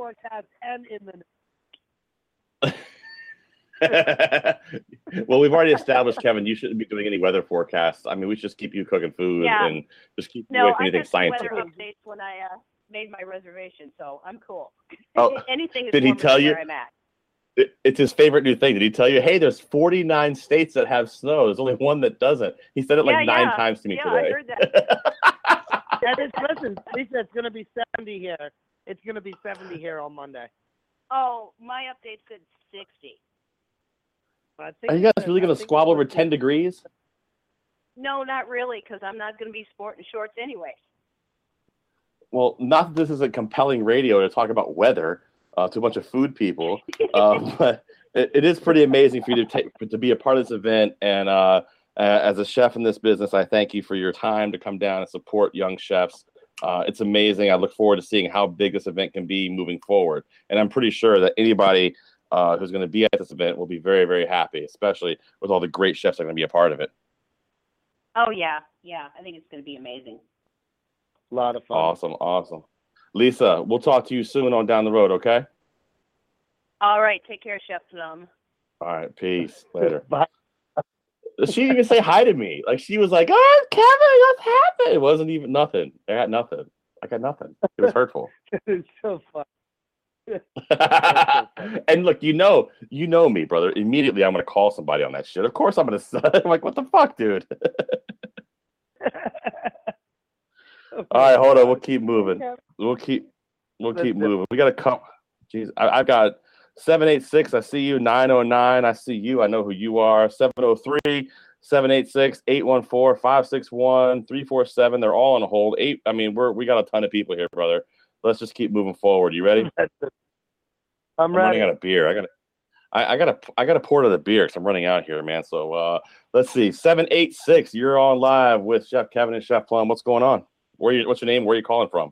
Well, we've already established, Kevin, you shouldn't be doing any weather forecasts. I mean, we should just keep you cooking food and just keep you away from anything scientific. Weather updates when I made my reservation, so I'm cool. Oh, anything is did he tell you? Where I'm at. It's his favorite new thing. Did he tell you, hey, there's 49 states that have snow. There's only one that doesn't. He said it like 9 times to me today. I heard that. Listen, Lisa, it's going to be 70 here. It's going to be 70 here on Monday. Oh, my update said 60. Are you guys really going to squabble over 10 degrees? No, not really, because I'm not going to be sporting shorts anyway. Well, not that this is a compelling radio to talk about weather to a bunch of food people, but it is pretty amazing for you to be a part of this event. And as a chef in this business, I thank you for your time to come down and support young chefs. It's amazing. I look forward to seeing how big this event can be moving forward. And I'm pretty sure that anybody who's going to be at this event will be very, very happy, especially with all the great chefs that are going to be a part of it. Oh, yeah. Yeah, I think it's going to be amazing. A lot of fun. Awesome. Lisa, we'll talk to you soon on down the road, okay? All right. Take care, Chef Plum. All right. Peace. Later. Bye. She didn't even say hi to me. Like, she was like, oh, Kevin, what's happening? It wasn't even nothing. I got nothing. It was hurtful. It's so fun. And look, you know me, brother. Immediately, I'm going to call somebody on that shit. Of course, I'm going to. I'm like, what the fuck, dude? All right, hold on. We'll keep moving. We'll keep moving. We got to come. Jeez, I've got 786. I see you. 909. I see you. I know who you are. 703, 786, 814, 561, 347. They're all on hold. We got a ton of people here, brother. let's just keep moving forward. You ready? I'm running ready. out of beer. I gotta pour to the beer because I'm running out here, man. So let's see. 786. You're on live with Chef Kevin and Chef Plum. What's going on? What's your name? Where are you calling from?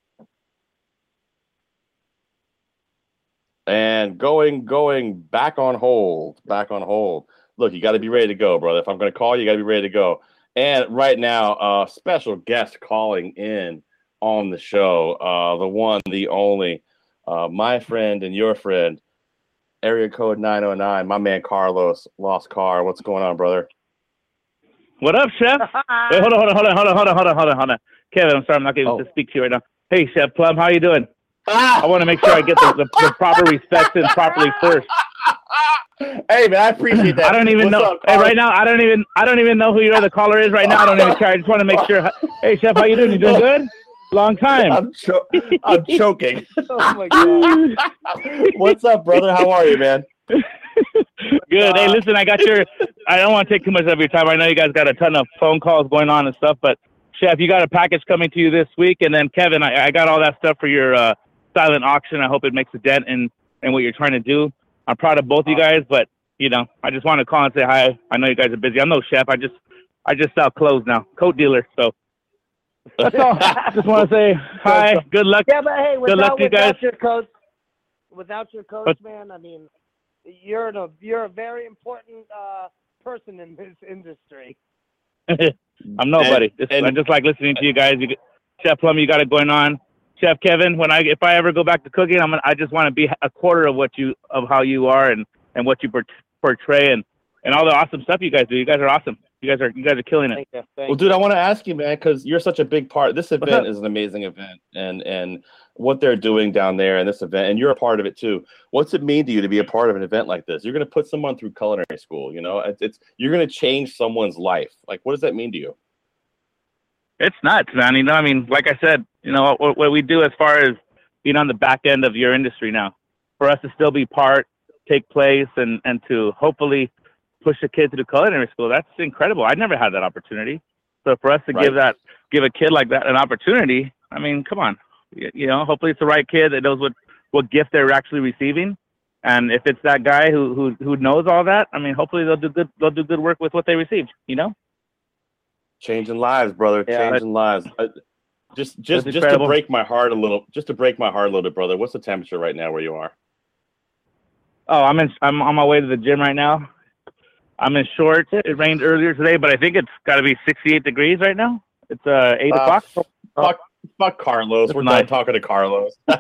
And going back on hold. Look, you got to be ready to go, brother. If I'm going to call you, got to be ready to go. And right now, special guest calling in on the show, the one, the only, my friend and your friend, area code 909, my man Carlos, Lost Car. What's going on, brother? What up, Chef? Wait, hold on. Kevin, I'm sorry, I'm not able to speak to you right now. Hey, Chef Plum, how you doing? I want to make sure I get the proper respect and properly first. Hey, man, I appreciate that. I don't even know. Hey, right now, I don't even know who your other caller is right now. I don't even care. I just want to make sure. Hey, Chef, how you doing? You doing good? Long time. I'm choking. Oh my God. What's up, brother? How are you, man? Good. Hey, listen, I don't want to take too much of your time. I know you guys got a ton of phone calls going on and stuff, but Chef, you got a package coming to you this week, and then Kevin, I got all that stuff for your silent auction. I hope it makes a dent in what you're trying to do. I'm proud of both you guys, but I just want to call and say hi. I know you guys are busy. I'm no chef. I just sell clothes now, coat dealer. So that's all. Just want to say hi. Good luck. Yeah, but hey, without your coach, man, I mean, you're a very important person in this industry. I'm nobody. I just like listening to you guys. Chef Plum, you got it going on. Chef Kevin, if I ever go back to cooking, I just want to be a quarter of how you are and what you portray and all the awesome stuff you guys do. You guys are awesome. You guys are killing it. Thank Well, you. dude, I want to ask you, man, because you're such a big part. This event is an amazing event, and what they're doing down there in this event, and you're a part of it too. What's it mean to you to be a part of an event like this? You're going to put someone through culinary school. You're going to change someone's life. Like, what does that mean to you? It's nuts, man. Like I said, what we do as far as being on the back end of your industry now, for us to still be take place, and to hopefully push a kid to culinary school, that's incredible. I never had that opportunity. So for us to give a kid like that an opportunity, come on, hopefully it's the right kid that knows what gift they're actually receiving. And if it's that guy who knows all that, hopefully they'll do good work with what they received, Changing lives, brother. Yeah, Changing lives. Just to break my heart a little bit, brother. What's the temperature right now where you are? Oh, I'm on my way to the gym right now. I'm in shorts. It rained earlier today, but I think it's got to be 68 degrees right now. It's 8 o'clock. Fuck Carlos. That's We're nice. done talking to Carlos. All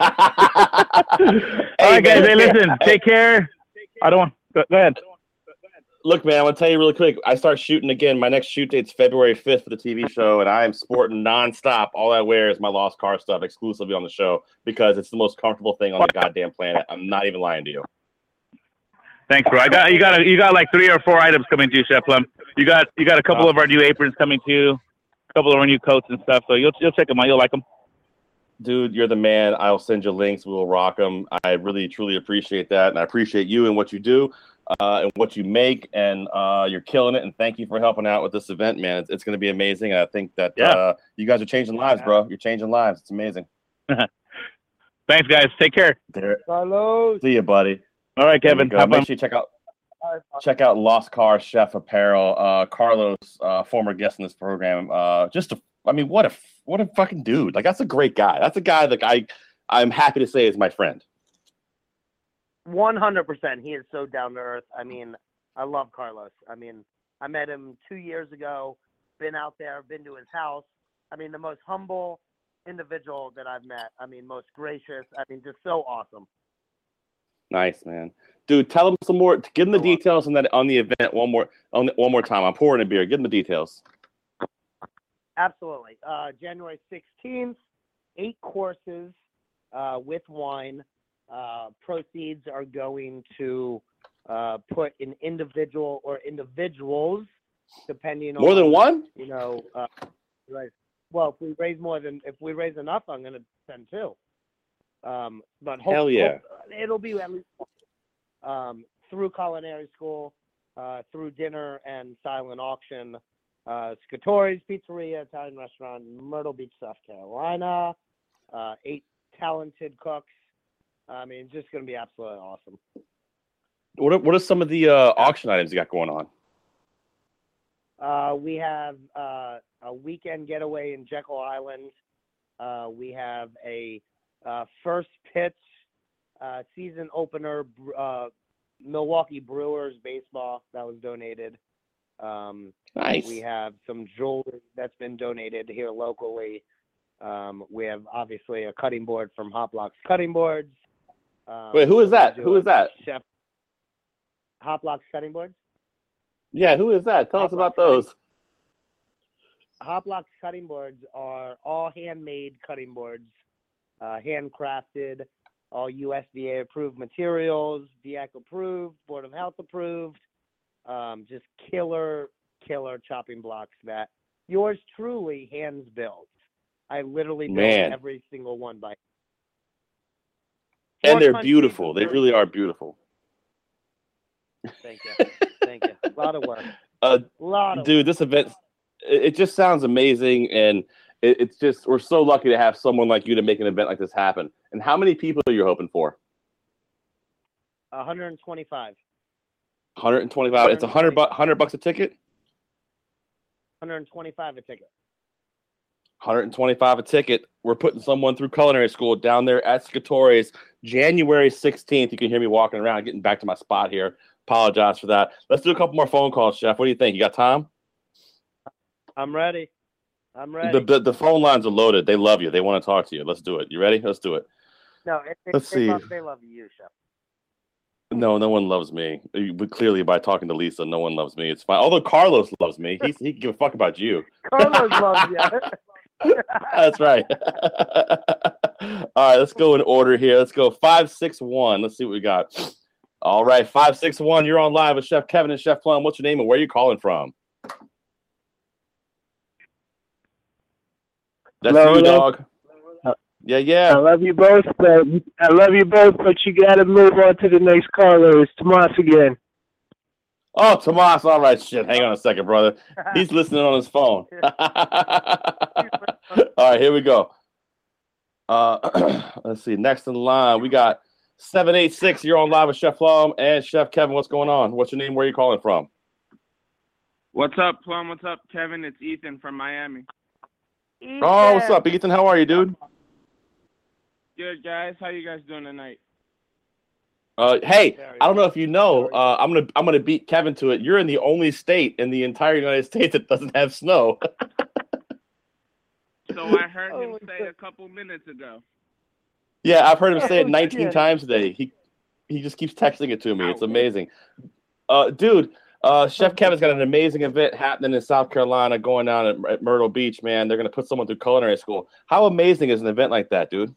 right, guys. Hey, listen. Take care. I don't want. Go ahead. Look, man, I want to tell you really quick. I start shooting again. My next shoot date's February 5th for the TV show, and I am sporting nonstop. All I wear is my Lost Car stuff exclusively on the show because it's the most comfortable thing on the goddamn planet. I'm not even lying to you. Thanks, bro. You got like 3 or 4 items coming to you, Chef Plum. You got a couple of our new aprons coming to you, a couple of our new coats and stuff. So you'll check them out. You'll like them. Dude, you're the man. I'll send you links. We'll rock them. I really, truly appreciate that, and I appreciate you and what you do. And what you make, and you're killing it. And thank you for helping out with this event, man. It's going to be amazing. I think that you guys are changing lives, bro. You're changing lives. It's amazing. Thanks, guys. Take care. Carlos. See you, buddy. All right, Kevin. Make sure you check out Lost Car Chef Apparel. Carlos, former guest in this program. What a fucking dude. Like, that's a great guy. That's a guy that I'm happy to say is my friend. 100%. He is so down to earth. I love Carlos. I met him 2 years ago, been out there, been to his house. The most humble individual that I've met. Most gracious. Just so awesome. Nice, man. Dude, tell him some more. Give him the details on the event one more time. I'm pouring a beer. Give him the details. Absolutely. January 16th, 8 courses with wine. Proceeds are going to put an individual or individuals, depending on more than one. Right. Well, if we raise enough, I'm going to send 2. But hell yeah, it'll be at least through culinary school, through dinner and silent auction, Scatori's Pizzeria, Italian restaurant in Myrtle Beach, South Carolina, 8 talented cooks. I mean, it's just going to be absolutely awesome. What are some of the auction items you got going on? We have a weekend getaway in Jekyll Island. We have a first pitch season opener Milwaukee Brewers baseball that was donated. Nice. We have some jewelry that's been donated here locally. We have obviously a cutting board from Hot Blocks Cutting Boards. Wait, who is that? Who is that? Chef Hot Blocks Cutting Boards. Yeah, who is that? Tell us about those. Hot Blocks Cutting Boards are all handmade cutting boards, handcrafted, all USDA approved materials, DEC approved, Board of Health approved. Just killer chopping blocks that yours truly hands built. I literally built every single one by. And they're beautiful. They really are beautiful. Thank you. Thank you. A lot of work. Dude, this event, it just sounds amazing. And it's just, we're so lucky to have someone like you to make an event like this happen. And how many people are you hoping for? 125. 125. It's $100 a ticket? 125 a ticket. 125 a ticket. We're putting someone through culinary school down there at Scatore's January 16th. You can hear me walking around, getting back to my spot here. Apologize for that. Let's do a couple more phone calls, Chef. What do you think? You got time? I'm ready. The phone lines are loaded. They love you. They want to talk to you. Let's do it. You ready? Let's do it. No, Let's see. They love you, Chef. No one loves me. But clearly, by talking to Lisa, no one loves me. It's fine. Although Carlos loves me. He can give a fuck about you. Carlos loves you. That's right. All right, let's go in order here. Let's go 561. Let's see what we got. All right, 561. You're on live with Chef Kevin and Chef Plum. What's your name and where are you calling from? That's hello, you, dog. Yeah. I love you both, but you got to move on to the next caller. It's Tomas again. Oh, Tomas. All right, shit. Hang on a second, brother. He's listening on his phone. All right, here we go. Let's see. Next in line, we got 786. You're on live with Chef Plum and Chef Kevin. What's going on? What's your name? Where are you calling from? What's up, Plum? What's up, Kevin? It's Ethan from Miami. Oh, what's up, Ethan? How are you, dude? Good, guys. How you guys doing tonight? Hey, I don't know if you know, I'm gonna beat Kevin to it. You're in the only state in the entire United States that doesn't have snow. So I heard him say a couple minutes ago. Yeah, I've heard him say it 19 times today. He just keeps texting it to me. It's amazing. Dude, Chef Kevin's got an amazing event happening in South Carolina going down at Myrtle Beach, man. They're going to put someone through culinary school. How amazing is an event like that, dude?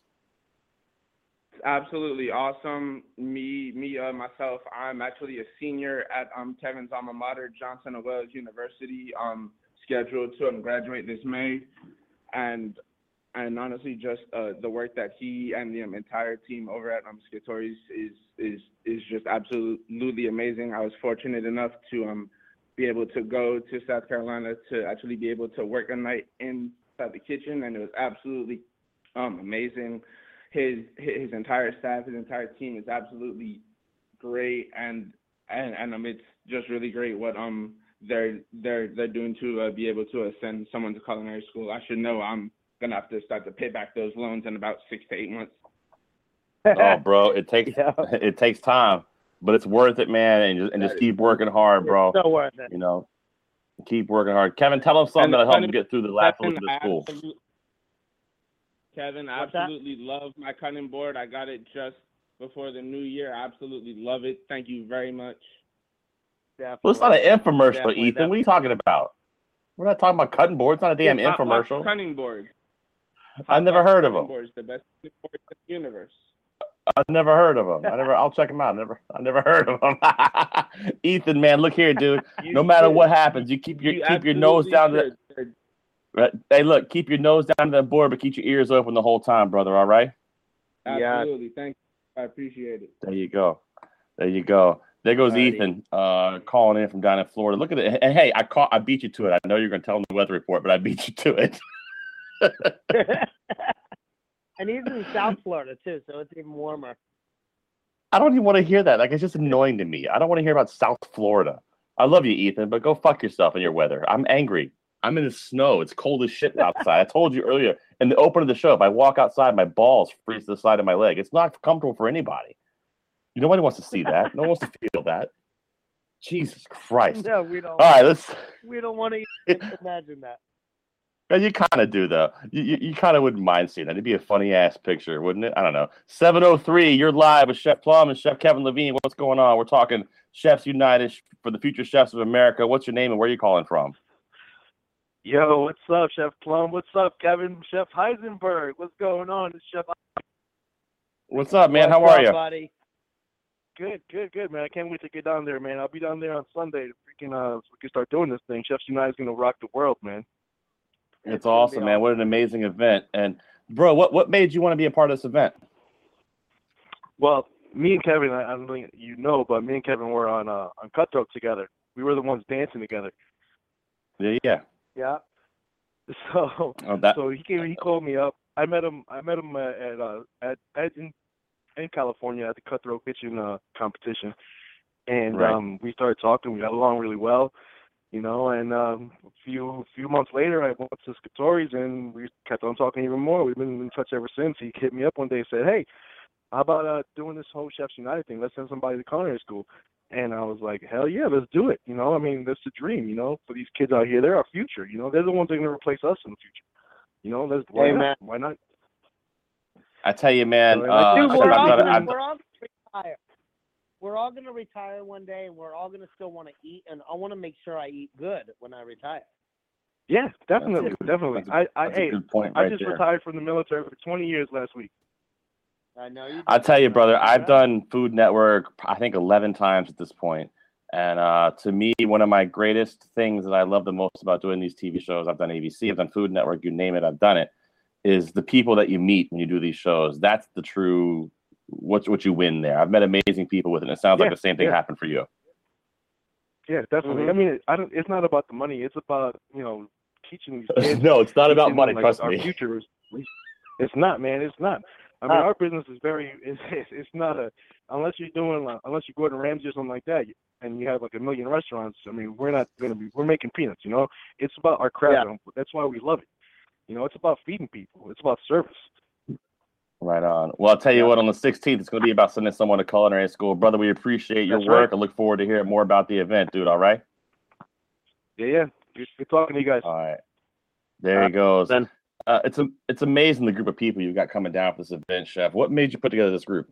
Absolutely awesome. Myself, I'm actually a senior at Kevin's alma mater, Johnson & Wales University, scheduled to graduate this May. And honestly, just the work that he and the entire team over at Scatore's is just absolutely amazing. I was fortunate enough to be able to go to South Carolina to actually be able to work a night inside the kitchen, and it was absolutely amazing. His entire staff, his entire team is absolutely great, and it's just really great what they're doing to be able to send someone to culinary school. I should know I'm gonna have to start to pay back those loans in about 6 to 8 months. Oh, bro, it takes time, but it's worth it, man. And just keep working hard, bro. It's so worth it. You know, keep working hard. Kevin, tell him something that'll help him get through the last week of the school. Kevin, I absolutely love my cutting board. I got it just before the new year. I absolutely love it. Thank you very much. Well, it's not an infomercial, Ethan. What are you talking about? We're not talking about cutting boards. It's not a damn infomercial. Cutting board. I've never heard of them. Boards, the best cutting board in the universe. I've never heard of them. I'll check them out. I never heard of them. Ethan, man, look here, dude. No matter what happens, you keep your nose down to the. Hey, look, keep your nose down to the board, but keep your ears open the whole time, brother. All right? Absolutely. Thank you. I appreciate it. There you go. There goes Ethan calling in from down in Florida. Look at it. And hey, I beat you to it. I know you're going to tell him the weather report, but I beat you to it. And he's in South Florida too, so it's even warmer. I don't even want to hear that. Like, it's just annoying to me. I don't want to hear about South Florida. I love you, Ethan, but go fuck yourself in your weather. I'm angry. I'm in the snow. It's cold as shit outside. I told you earlier in the opening of the show, if I walk outside, my balls freeze to the side of my leg. It's not comfortable for anybody. Nobody wants to see that. No one wants to feel that. Jesus Christ. No, we don't. All right, we don't want to imagine that. You kind of do, though. You kind of wouldn't mind seeing that. It'd be a funny-ass picture, wouldn't it? I don't know. 7:03, you're live with Chef Plum and Chef Kevin Levine. What's going on? We're talking Chefs United for the future chefs of America. What's your name and where are you calling from? Yo, what's up, Chef Plum? What's up, Kevin? Chef Heisenberg. What's going on? It's Chef. What's up, man? How are you? Buddy? Good, man. I can't wait to get down there, man. I'll be down there on Sunday to freaking so we can start doing this thing. Chefs United's gonna rock the world, man. It's awesome, man. What an amazing event. And bro, what made you want to be a part of this event? Well, me and Kevin, I don't think you know, but me and Kevin were on Cutthroat together. We were the ones dancing together. Yeah. Yeah. So so he called me up. I met him in California at the Cutthroat Kitchen competition, and we started talking. We got along really well, you know. And a few months later, I went to Scatories, and we kept on talking even more. We've been in touch ever since. He hit me up one day and said, "Hey, how about doing this whole Chefs United thing? Let's send somebody to culinary school." And I was like, hell yeah, let's do it. You know, I mean, that's the dream, you know, for these kids out here. They're our future, you know. They're the ones that are going to replace us in the future. You know, why not? I tell you, man. Dude, we're all going to retire. We're all going to retire one day, and we're all going to still want to eat, and I want to make sure I eat good when I retire. Yeah, definitely. That's a good point I right just there. retired from the military for 20 years last week. I know you. I'll tell you, brother, I've done Food Network, I think 11 times at this point. And to me, one of my greatest things that I love the most about doing these TV shows, I've done ABC, I've done Food Network, you name it, I've done it, is the people that you meet when you do these shows. That's the true, what you win there. I've met amazing people with it, and it sounds like the same thing happened for you. Yeah, definitely. Mm-hmm. I mean, it's not about the money. It's about, you know, teaching these kids. No, it's not about money, trust our me. future is, it's not, man. It's not. I mean, our business is it's not unless you're Gordon Ramsay or something like that, and you have like 1 million restaurants. I mean, we're making peanuts, you know. It's about our craft. Yeah. That's why we love it. You know, it's about feeding people. It's about service. Right on. Well, I'll tell you what, on the 16th, it's going to be about sending someone to culinary school. Brother, we appreciate your work. I look forward to hearing more about the event, dude. All right? Yeah. Good talking to you guys. All right. There he goes. It's amazing the group of people you've got coming down for this event, Chef. What made you put together this group?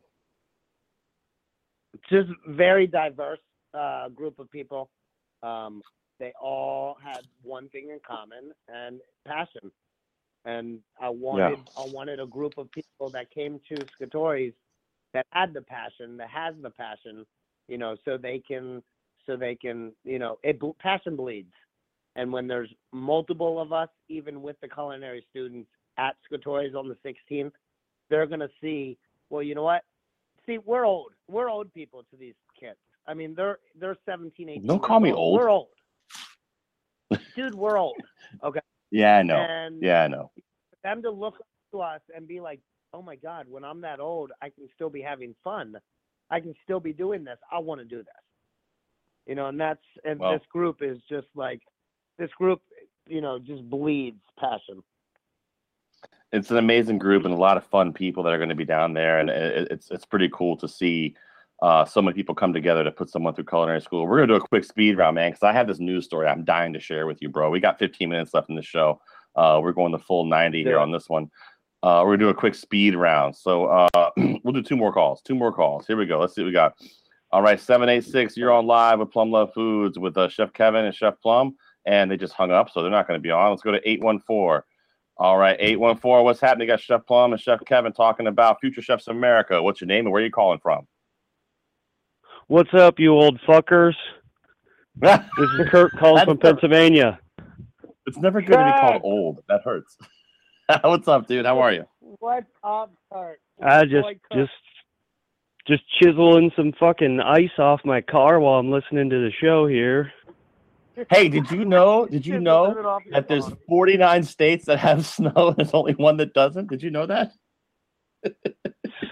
Just very diverse group of people. They all had one thing in common, and passion. And I wanted a group of people that came to Scatories that had the passion, that has the passion, you know, so they can, you know, passion bleeds. And when there's multiple of us, even with the culinary students at Scatories on the 16th, they're going to see, well, you know what? See, we're old. We're old people to these kids. I mean, they're 17, 18. Don't call me old. We're old. Dude, we're old. Okay. Yeah, I know. And I know. For them to look to us and be like, oh my God, when I'm that old, I can still be having fun. I can still be doing this. I want to do this. You know, and this group is just like, this group, you know, just bleeds passion. It's an amazing group and a lot of fun people that are going to be down there. And it's pretty cool to see so many people come together to put someone through culinary school. We're going to do a quick speed round, man, because I have this news story I'm dying to share with you, bro. We got 15 minutes left in the show. We're going the full 90 here on this one. We're going to do a quick speed round. So we'll do two more calls. Here we go. Let's see what we got. All right, 786, you're on live with Plum Love Foods with Chef Kevin and Chef Plum. And they just hung up, so they're not going to be on. Let's go to 814. All right, 814, what's happening? You got Chef Plum and Chef Kevin talking about Future Chefs of America. What's your name and where are you calling from? What's up, you old fuckers? This is Kurt calling from Pennsylvania. It's never good to be called old. That hurts. What's up, dude? How are you? What's up, Kurt? I just chiseling some fucking ice off my car while I'm listening to the show here. Hey, did you know that there's 49 states that have snow and there's only one that doesn't? Did you know that?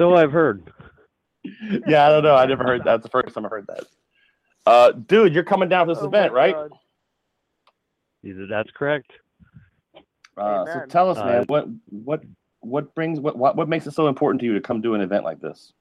So I've heard. Yeah, I don't know. I never heard that. That's the first time I heard that. Dude, you're coming down to this event, right? That's correct. So tell us, man, what makes it so important to you to come do an event like this?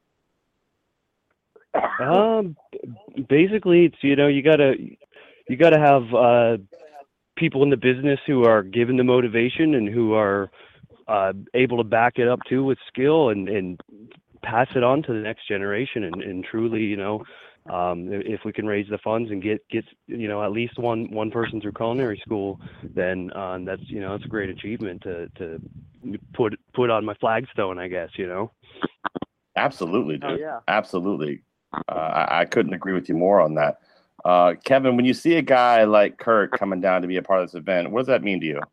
Basically, it's you gotta have people in the business who are given the motivation and who are able to back it up too with skill and pass it on to the next generation and truly, if we can raise the funds and get at least one person through culinary school, then that's it's a great achievement to put on my flagstone, I guess. Absolutely, dude. Oh, yeah. Absolutely. I couldn't agree with you more on that. Kevin, when you see a guy like Kurt coming down to be a part of this event, what does that mean to you?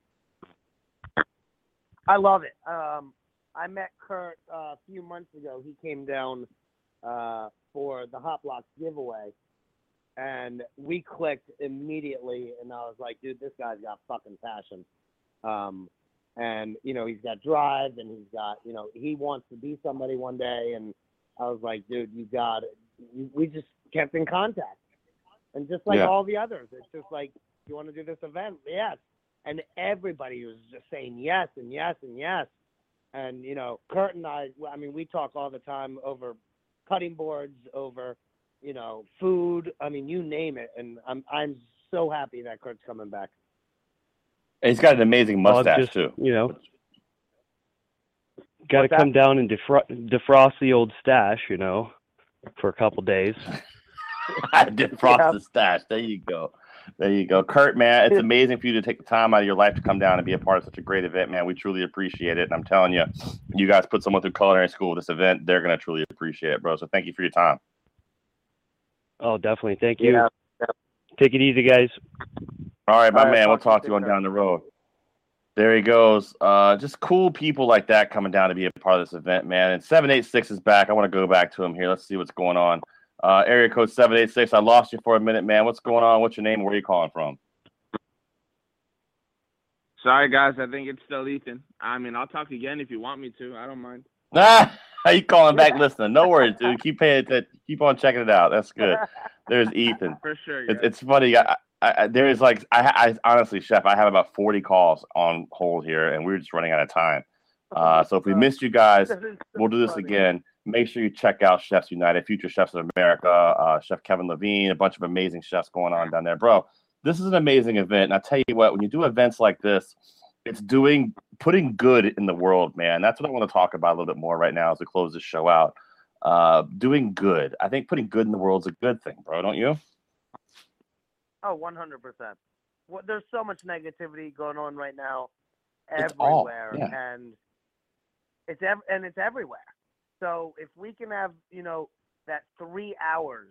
I love it. I met Kurt a few months ago. He came down for the Hot Blocks giveaway, and we clicked immediately. And I was like, dude, this guy's got fucking passion. And he's got drive, and he's got he wants to be somebody one day. And I was like, dude, you got it. We just kept in contact, and just like all the others, it's just like, you want to do this event? Yes. And everybody was just saying yes and yes and yes. And, Kurt and I mean, we talk all the time over cutting boards, over, food. I mean, you name it. And I'm so happy that Kurt's coming back. And he's got an amazing mustache, too. Got to come down and defrost the old stash, for a couple days. Defrost the stash. There you go. There you go. Kurt, man, it's amazing for you to take the time out of your life to come down and be a part of such a great event, man. We truly appreciate it. And I'm telling you, you guys put someone through culinary school with this event, they're going to truly appreciate it, bro. So thank you for your time. Oh, definitely. Thank you. Yeah. Take it easy, guys. All right, my man. We'll talk to you on down the road. There he goes. Just cool people like that coming down to be a part of this event, man. And 786 is back. I want to go back to him here. Let's see what's going on. Area code 786. I lost you for a minute, man. What's going on? What's your name? Where are you calling from? Sorry, guys. I think it's still Ethan. I mean, I'll talk again if you want me to. I don't mind. How you calling back listening? No worries, dude. Keep paying attention. Keep on checking it out. That's good. There's Ethan. For sure. It's funny. There is I honestly, Chef, I have about 40 calls on hold here, and we're just running out of time. So if we missed you guys, we'll do this again. Make sure you check out Chefs United, Future Chefs of America, Chef Kevin Levine, a bunch of amazing chefs going on down there. Bro, this is an amazing event. And I tell you what, when you do events like this, it's putting good in the world, man. That's what I want to talk about a little bit more right now as we close this show out. Doing good. I think putting good in the world is a good thing, bro. Don't you? Oh, 100%. Well, there's so much negativity going on right now everywhere, and it's everywhere. So if we can have, that 3 hour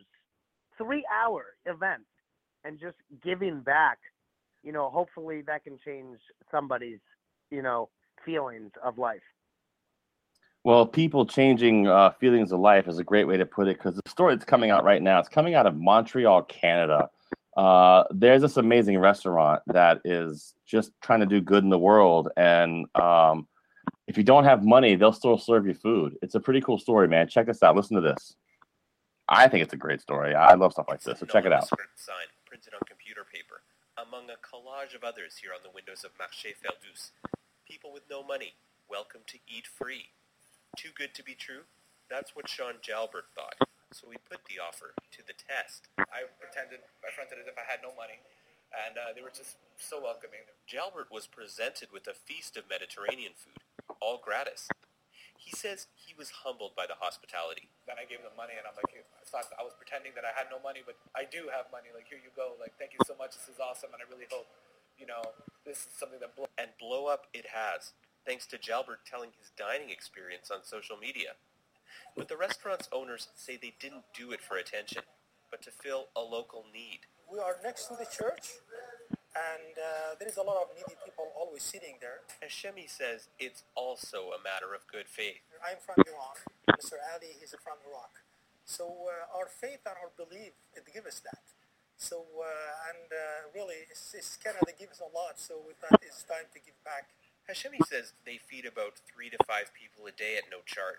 event and just giving back, hopefully that can change somebody's, feelings of life. Well, people changing feelings of life is a great way to put it, because the story that's coming out right now, it's coming out of Montreal, Canada. There's this amazing restaurant that is just trying to do good in the world. And if you don't have money, they'll still serve you food. It's a pretty cool story, man. Check this out. Listen to this. I think it's a great story. I love stuff like this. So check it out. Sign printed on computer paper among a collage of others here on the windows of Marché Ferdus. People with no money, welcome to eat free. Too good to be true? That's what Sean Jalbert thought. So we put the offer to the test. I fronted as if I had no money, and they were just so welcoming. Jalbert was presented with a feast of Mediterranean food, all gratis. He says he was humbled by the hospitality. Then I gave them money, and I'm like, I was pretending that I had no money, but I do have money. Like, here you go. Like, thank you so much. This is awesome, and I really hope, this is something that blow up it has, thanks to Jalbert telling his dining experience on social media. But the restaurant's owners say they didn't do it for attention, but to fill a local need. We are next to the church, and there is a lot of needy people always sitting there. Hashemi says it's also a matter of good faith. I'm from Iraq. Mr. Ali, he's from Iraq. So our faith and our belief, it gives us that. So, really, it's Canada gives a lot, so we thought it's time to give back. Hashemi says they feed about 3 to 5 people a day at no charge.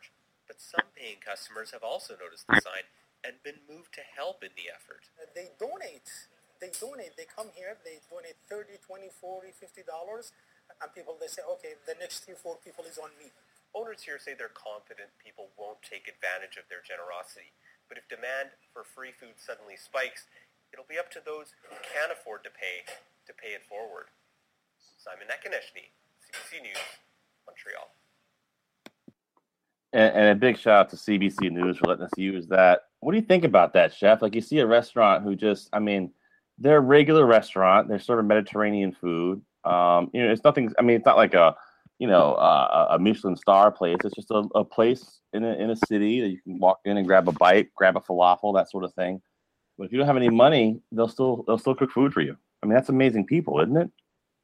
but some paying customers have also noticed the sign and been moved to help in the effort. They donate. They come here, they donate $30, $20, $40, $50, and people, they say, okay, the next 3-4 people is on me. Owners here say they're confident people won't take advantage of their generosity, but if demand for free food suddenly spikes, it'll be up to those who can afford to pay it forward. Simon Ekoneshny, CBC News, Montreal. And a big shout out to CBC News for letting us use that. What do you think about that, Chef? Like, you see a restaurant who just, I mean, they're a regular restaurant. They're serving Mediterranean food. It's nothing. I mean, it's not like a Michelin star place. It's just a place in a city that you can walk in and grab a bite, grab a falafel, that sort of thing. But if you don't have any money, they'll still cook food for you. I mean, that's amazing people, isn't it?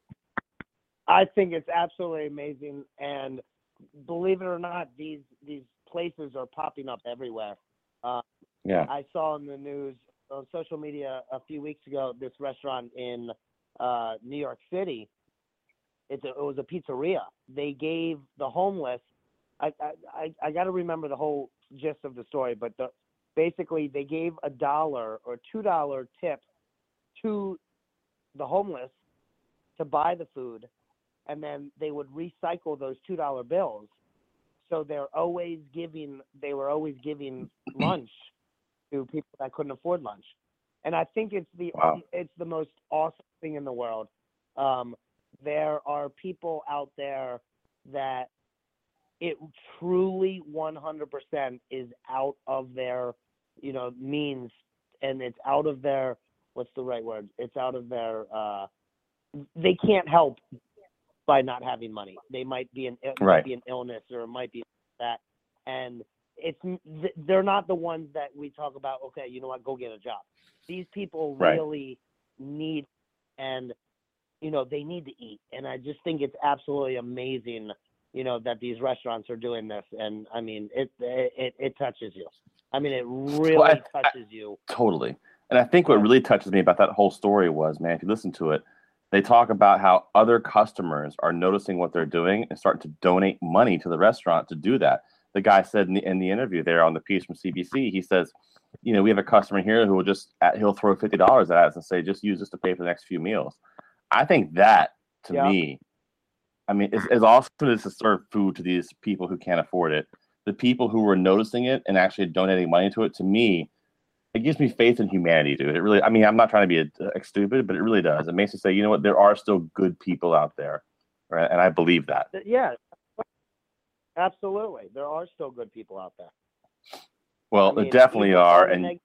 I think it's absolutely amazing, and believe it or not, these places are popping up everywhere. Yeah. I saw in the news on social media a few weeks ago this restaurant in New York City. It was a pizzeria. They gave the homeless. I got to remember the whole gist of the story, but basically they gave $1 or $2 tip to the homeless to buy the food, and then they would recycle those $2 bills. So they were always giving lunch to people that couldn't afford lunch. And I think it's the most awesome thing in the world. There are people out there that it truly 100% is out of their, means, and it's out of their, what's the right word? It's out of their, they can't help by not having money. They might be an illness, or it might be that. And they're not the ones that we talk about, okay, you know what, go get a job. These people really need, and, they need to eat. And I just think it's absolutely amazing, that these restaurants are doing this. And I mean, it touches you. I mean, it really touches you. Totally. And I think what really touches me about that whole story was, man, if you listen to it, they talk about how other customers are noticing what they're doing and starting to donate money to the restaurant to do that. The guy said in the interview there on the piece from CBC, he says, we have a customer here who will he'll throw $50 at us and say, just use this to pay for the next few meals. I think that, to me, I mean, as awesome as to serve food to these people who can't afford it, the people who were noticing it and actually donating money to it, to me, it gives me faith in humanity, dude. It really, I mean, I'm not trying to be stupid, but it really does. It makes me say, you know what, there are still good people out there, right? And I believe that. Yeah, absolutely. There are still good people out there. Well, there definitely are. And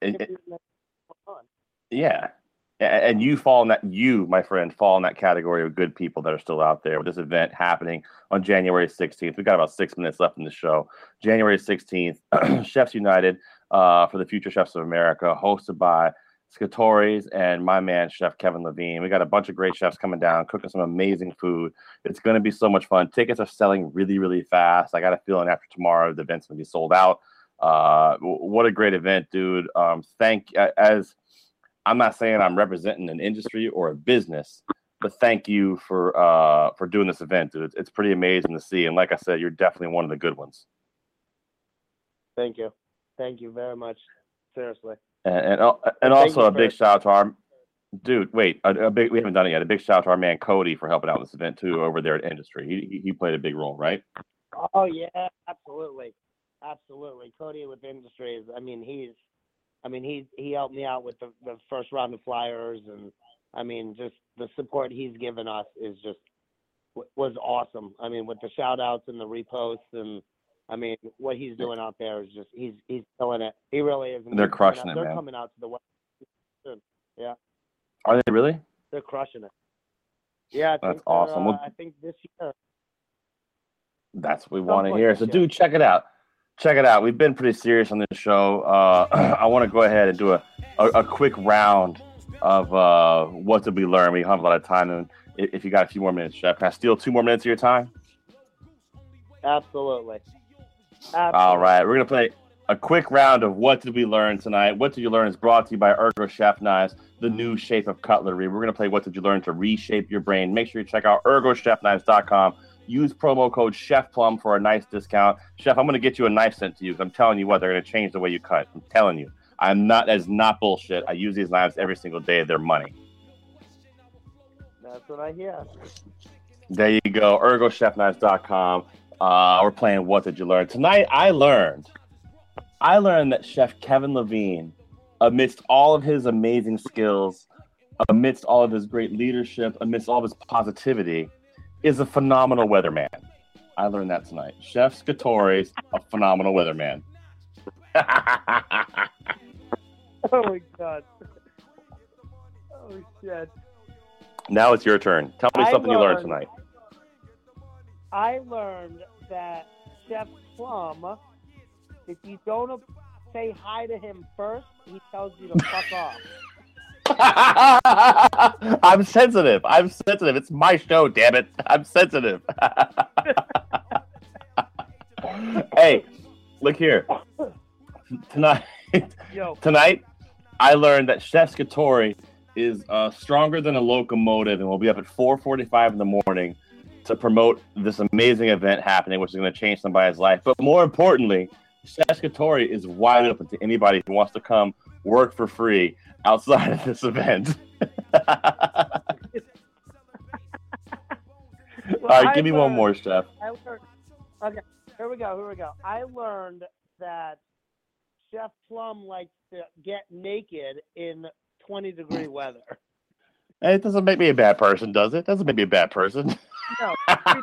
yeah. And you, my friend, fall in that category of good people that are still out there with this event happening on January 16th. We've got about 6 minutes left in the show. January 16th, Chefs United for the Future Chefs of America, hosted by Scatoris and my man, Chef Kevin Levine. We got a bunch of great chefs coming down, cooking some amazing food. It's going to be so much fun. Tickets are selling really, really fast. I got a feeling after tomorrow, the event's going to be sold out. What a great event, dude. I'm not saying I'm representing an industry or a business, but thank you for doing this event, dude. It's pretty amazing to see. And like I said, you're definitely one of the good ones. Thank you. Thank you very much. Seriously. And also a big shout out to our dude. Wait, we haven't done it yet. A big shout out to our man Cody for helping out with this event too over there at Industry. He played a big role, right? Oh yeah, absolutely. Cody with Industries. He helped me out with the first round of flyers, and I mean, just the support he's given us was awesome. I mean, with the shout outs and the reposts, and I mean, what he's doing out there is just he's killing it. He really is. They're crushing it, man. They're coming out to the West soon. Yeah. Are they really? They're crushing it. Yeah, that's awesome. I think this year. That's what we want to hear. So, dude, check it out. Check it out. We've been pretty serious on this show. I want to go ahead and do a quick round of what did we learn. We have a lot of time, and if you got a few more minutes, Chef, can I steal 2 more minutes of your time? Absolutely. All right, we're gonna play a quick round of what did we learn tonight. What did you learn is brought to you by Ergo Chef Knives, the new shape of cutlery. We're gonna play what did you learn to reshape your brain. Make sure you check out ErgoChefKnives.com. use promo code ChefPlum for a nice discount. Chef, I'm going to get you a knife sent to you because I'm telling you what, they're going to change the way you cut. I'm telling you. That's not bullshit. I use these knives every single day. They're money. That's what I hear. There you go. ErgoChefKnives.com. We're playing What Did You Learn? Tonight, I learned that Chef Kevin Levine, amidst all of his amazing skills, amidst all of his great leadership, amidst all of his positivity, is a phenomenal weatherman. I learned that tonight. Chef Scatori's a phenomenal weatherman. Oh, my God. Oh, shit. Now it's your turn. Tell me something you learned tonight. I learned that Chef Plum, if you don't say hi to him first, he tells you to fuck off. I'm sensitive. It's my show, damn it. I'm sensitive. Hey, look here. Tonight, I learned that Chef Scatori is stronger than a locomotive and will be up at 4:45 in the morning to promote this amazing event happening, which is going to change somebody's life. But more importantly, Chef Scatori is wide open to anybody who wants to come work for free outside of this event. All right, give me one more, Chef. Okay, here we go. I learned that Chef Plum likes to get naked in 20-degree weather. It doesn't make me a bad person, does it? Doesn't make me a bad person. No.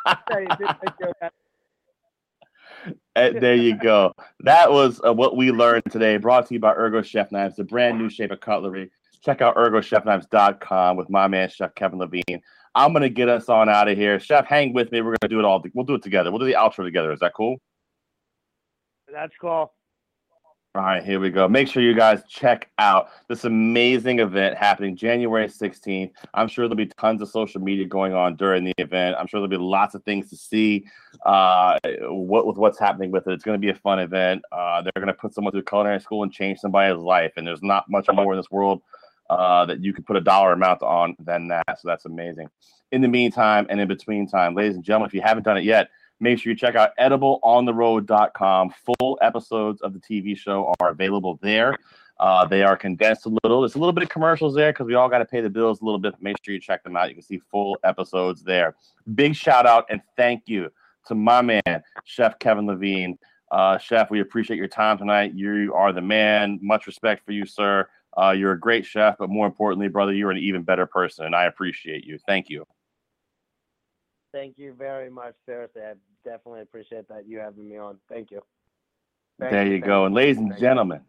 There you go. That was what we learned today, brought to you by Ergo Chef Knives, the brand new shape of cutlery. Check out ErgoChefKnives.com with my man, Chef Kevin Levine. I'm going to get us on out of here. Chef, hang with me. We're going to do it all. We'll do it together. We'll do the outro together. Is that cool? That's cool. All right, here we go. Make sure you guys check out this amazing event happening January 16th. I'm sure there'll be tons of social media going on during the event. I'm sure there'll be lots of things to see what's happening with it. It's going to be a fun event. They're going to put someone through culinary school and change somebody's life, and there's not much more in this world that you can put a dollar amount on than that, so that's amazing. In the meantime and in between time, ladies and gentlemen, if you haven't done it yet, make sure you check out edibleontheroad.com. Full episodes of the TV show are available there. They are condensed a little. There's a little bit of commercials there because we all got to pay the bills a little bit. Make sure you check them out. You can see full episodes there. Big shout out and thank you to my man, Chef Kevin Levine. Chef, we appreciate your time tonight. You are the man. Much respect for you, sir. You're a great chef, but more importantly, brother, you're an even better person, and I appreciate you. Thank you. Thank you very much. Seriously, I definitely appreciate that you having me on. Thank you. There you go. And ladies and gentlemen,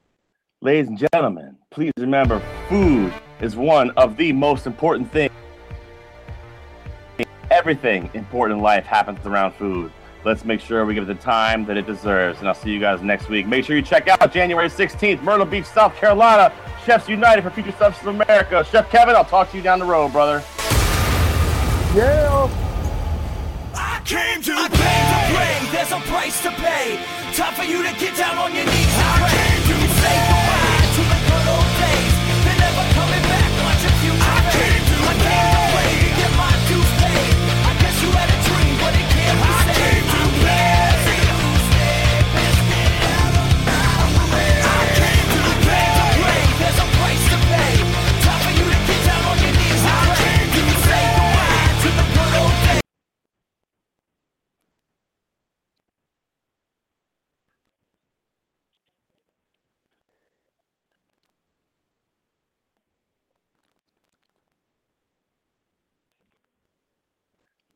please remember, food is one of the most important things. Everything important in life happens around food. Let's make sure we give it the time that it deserves. And I'll see you guys next week. Make sure you check out January 16th, Myrtle Beach, South Carolina. Chefs United for Future Chefs of America. Chef Kevin, I'll talk to you down the road, brother. Yeah. I came to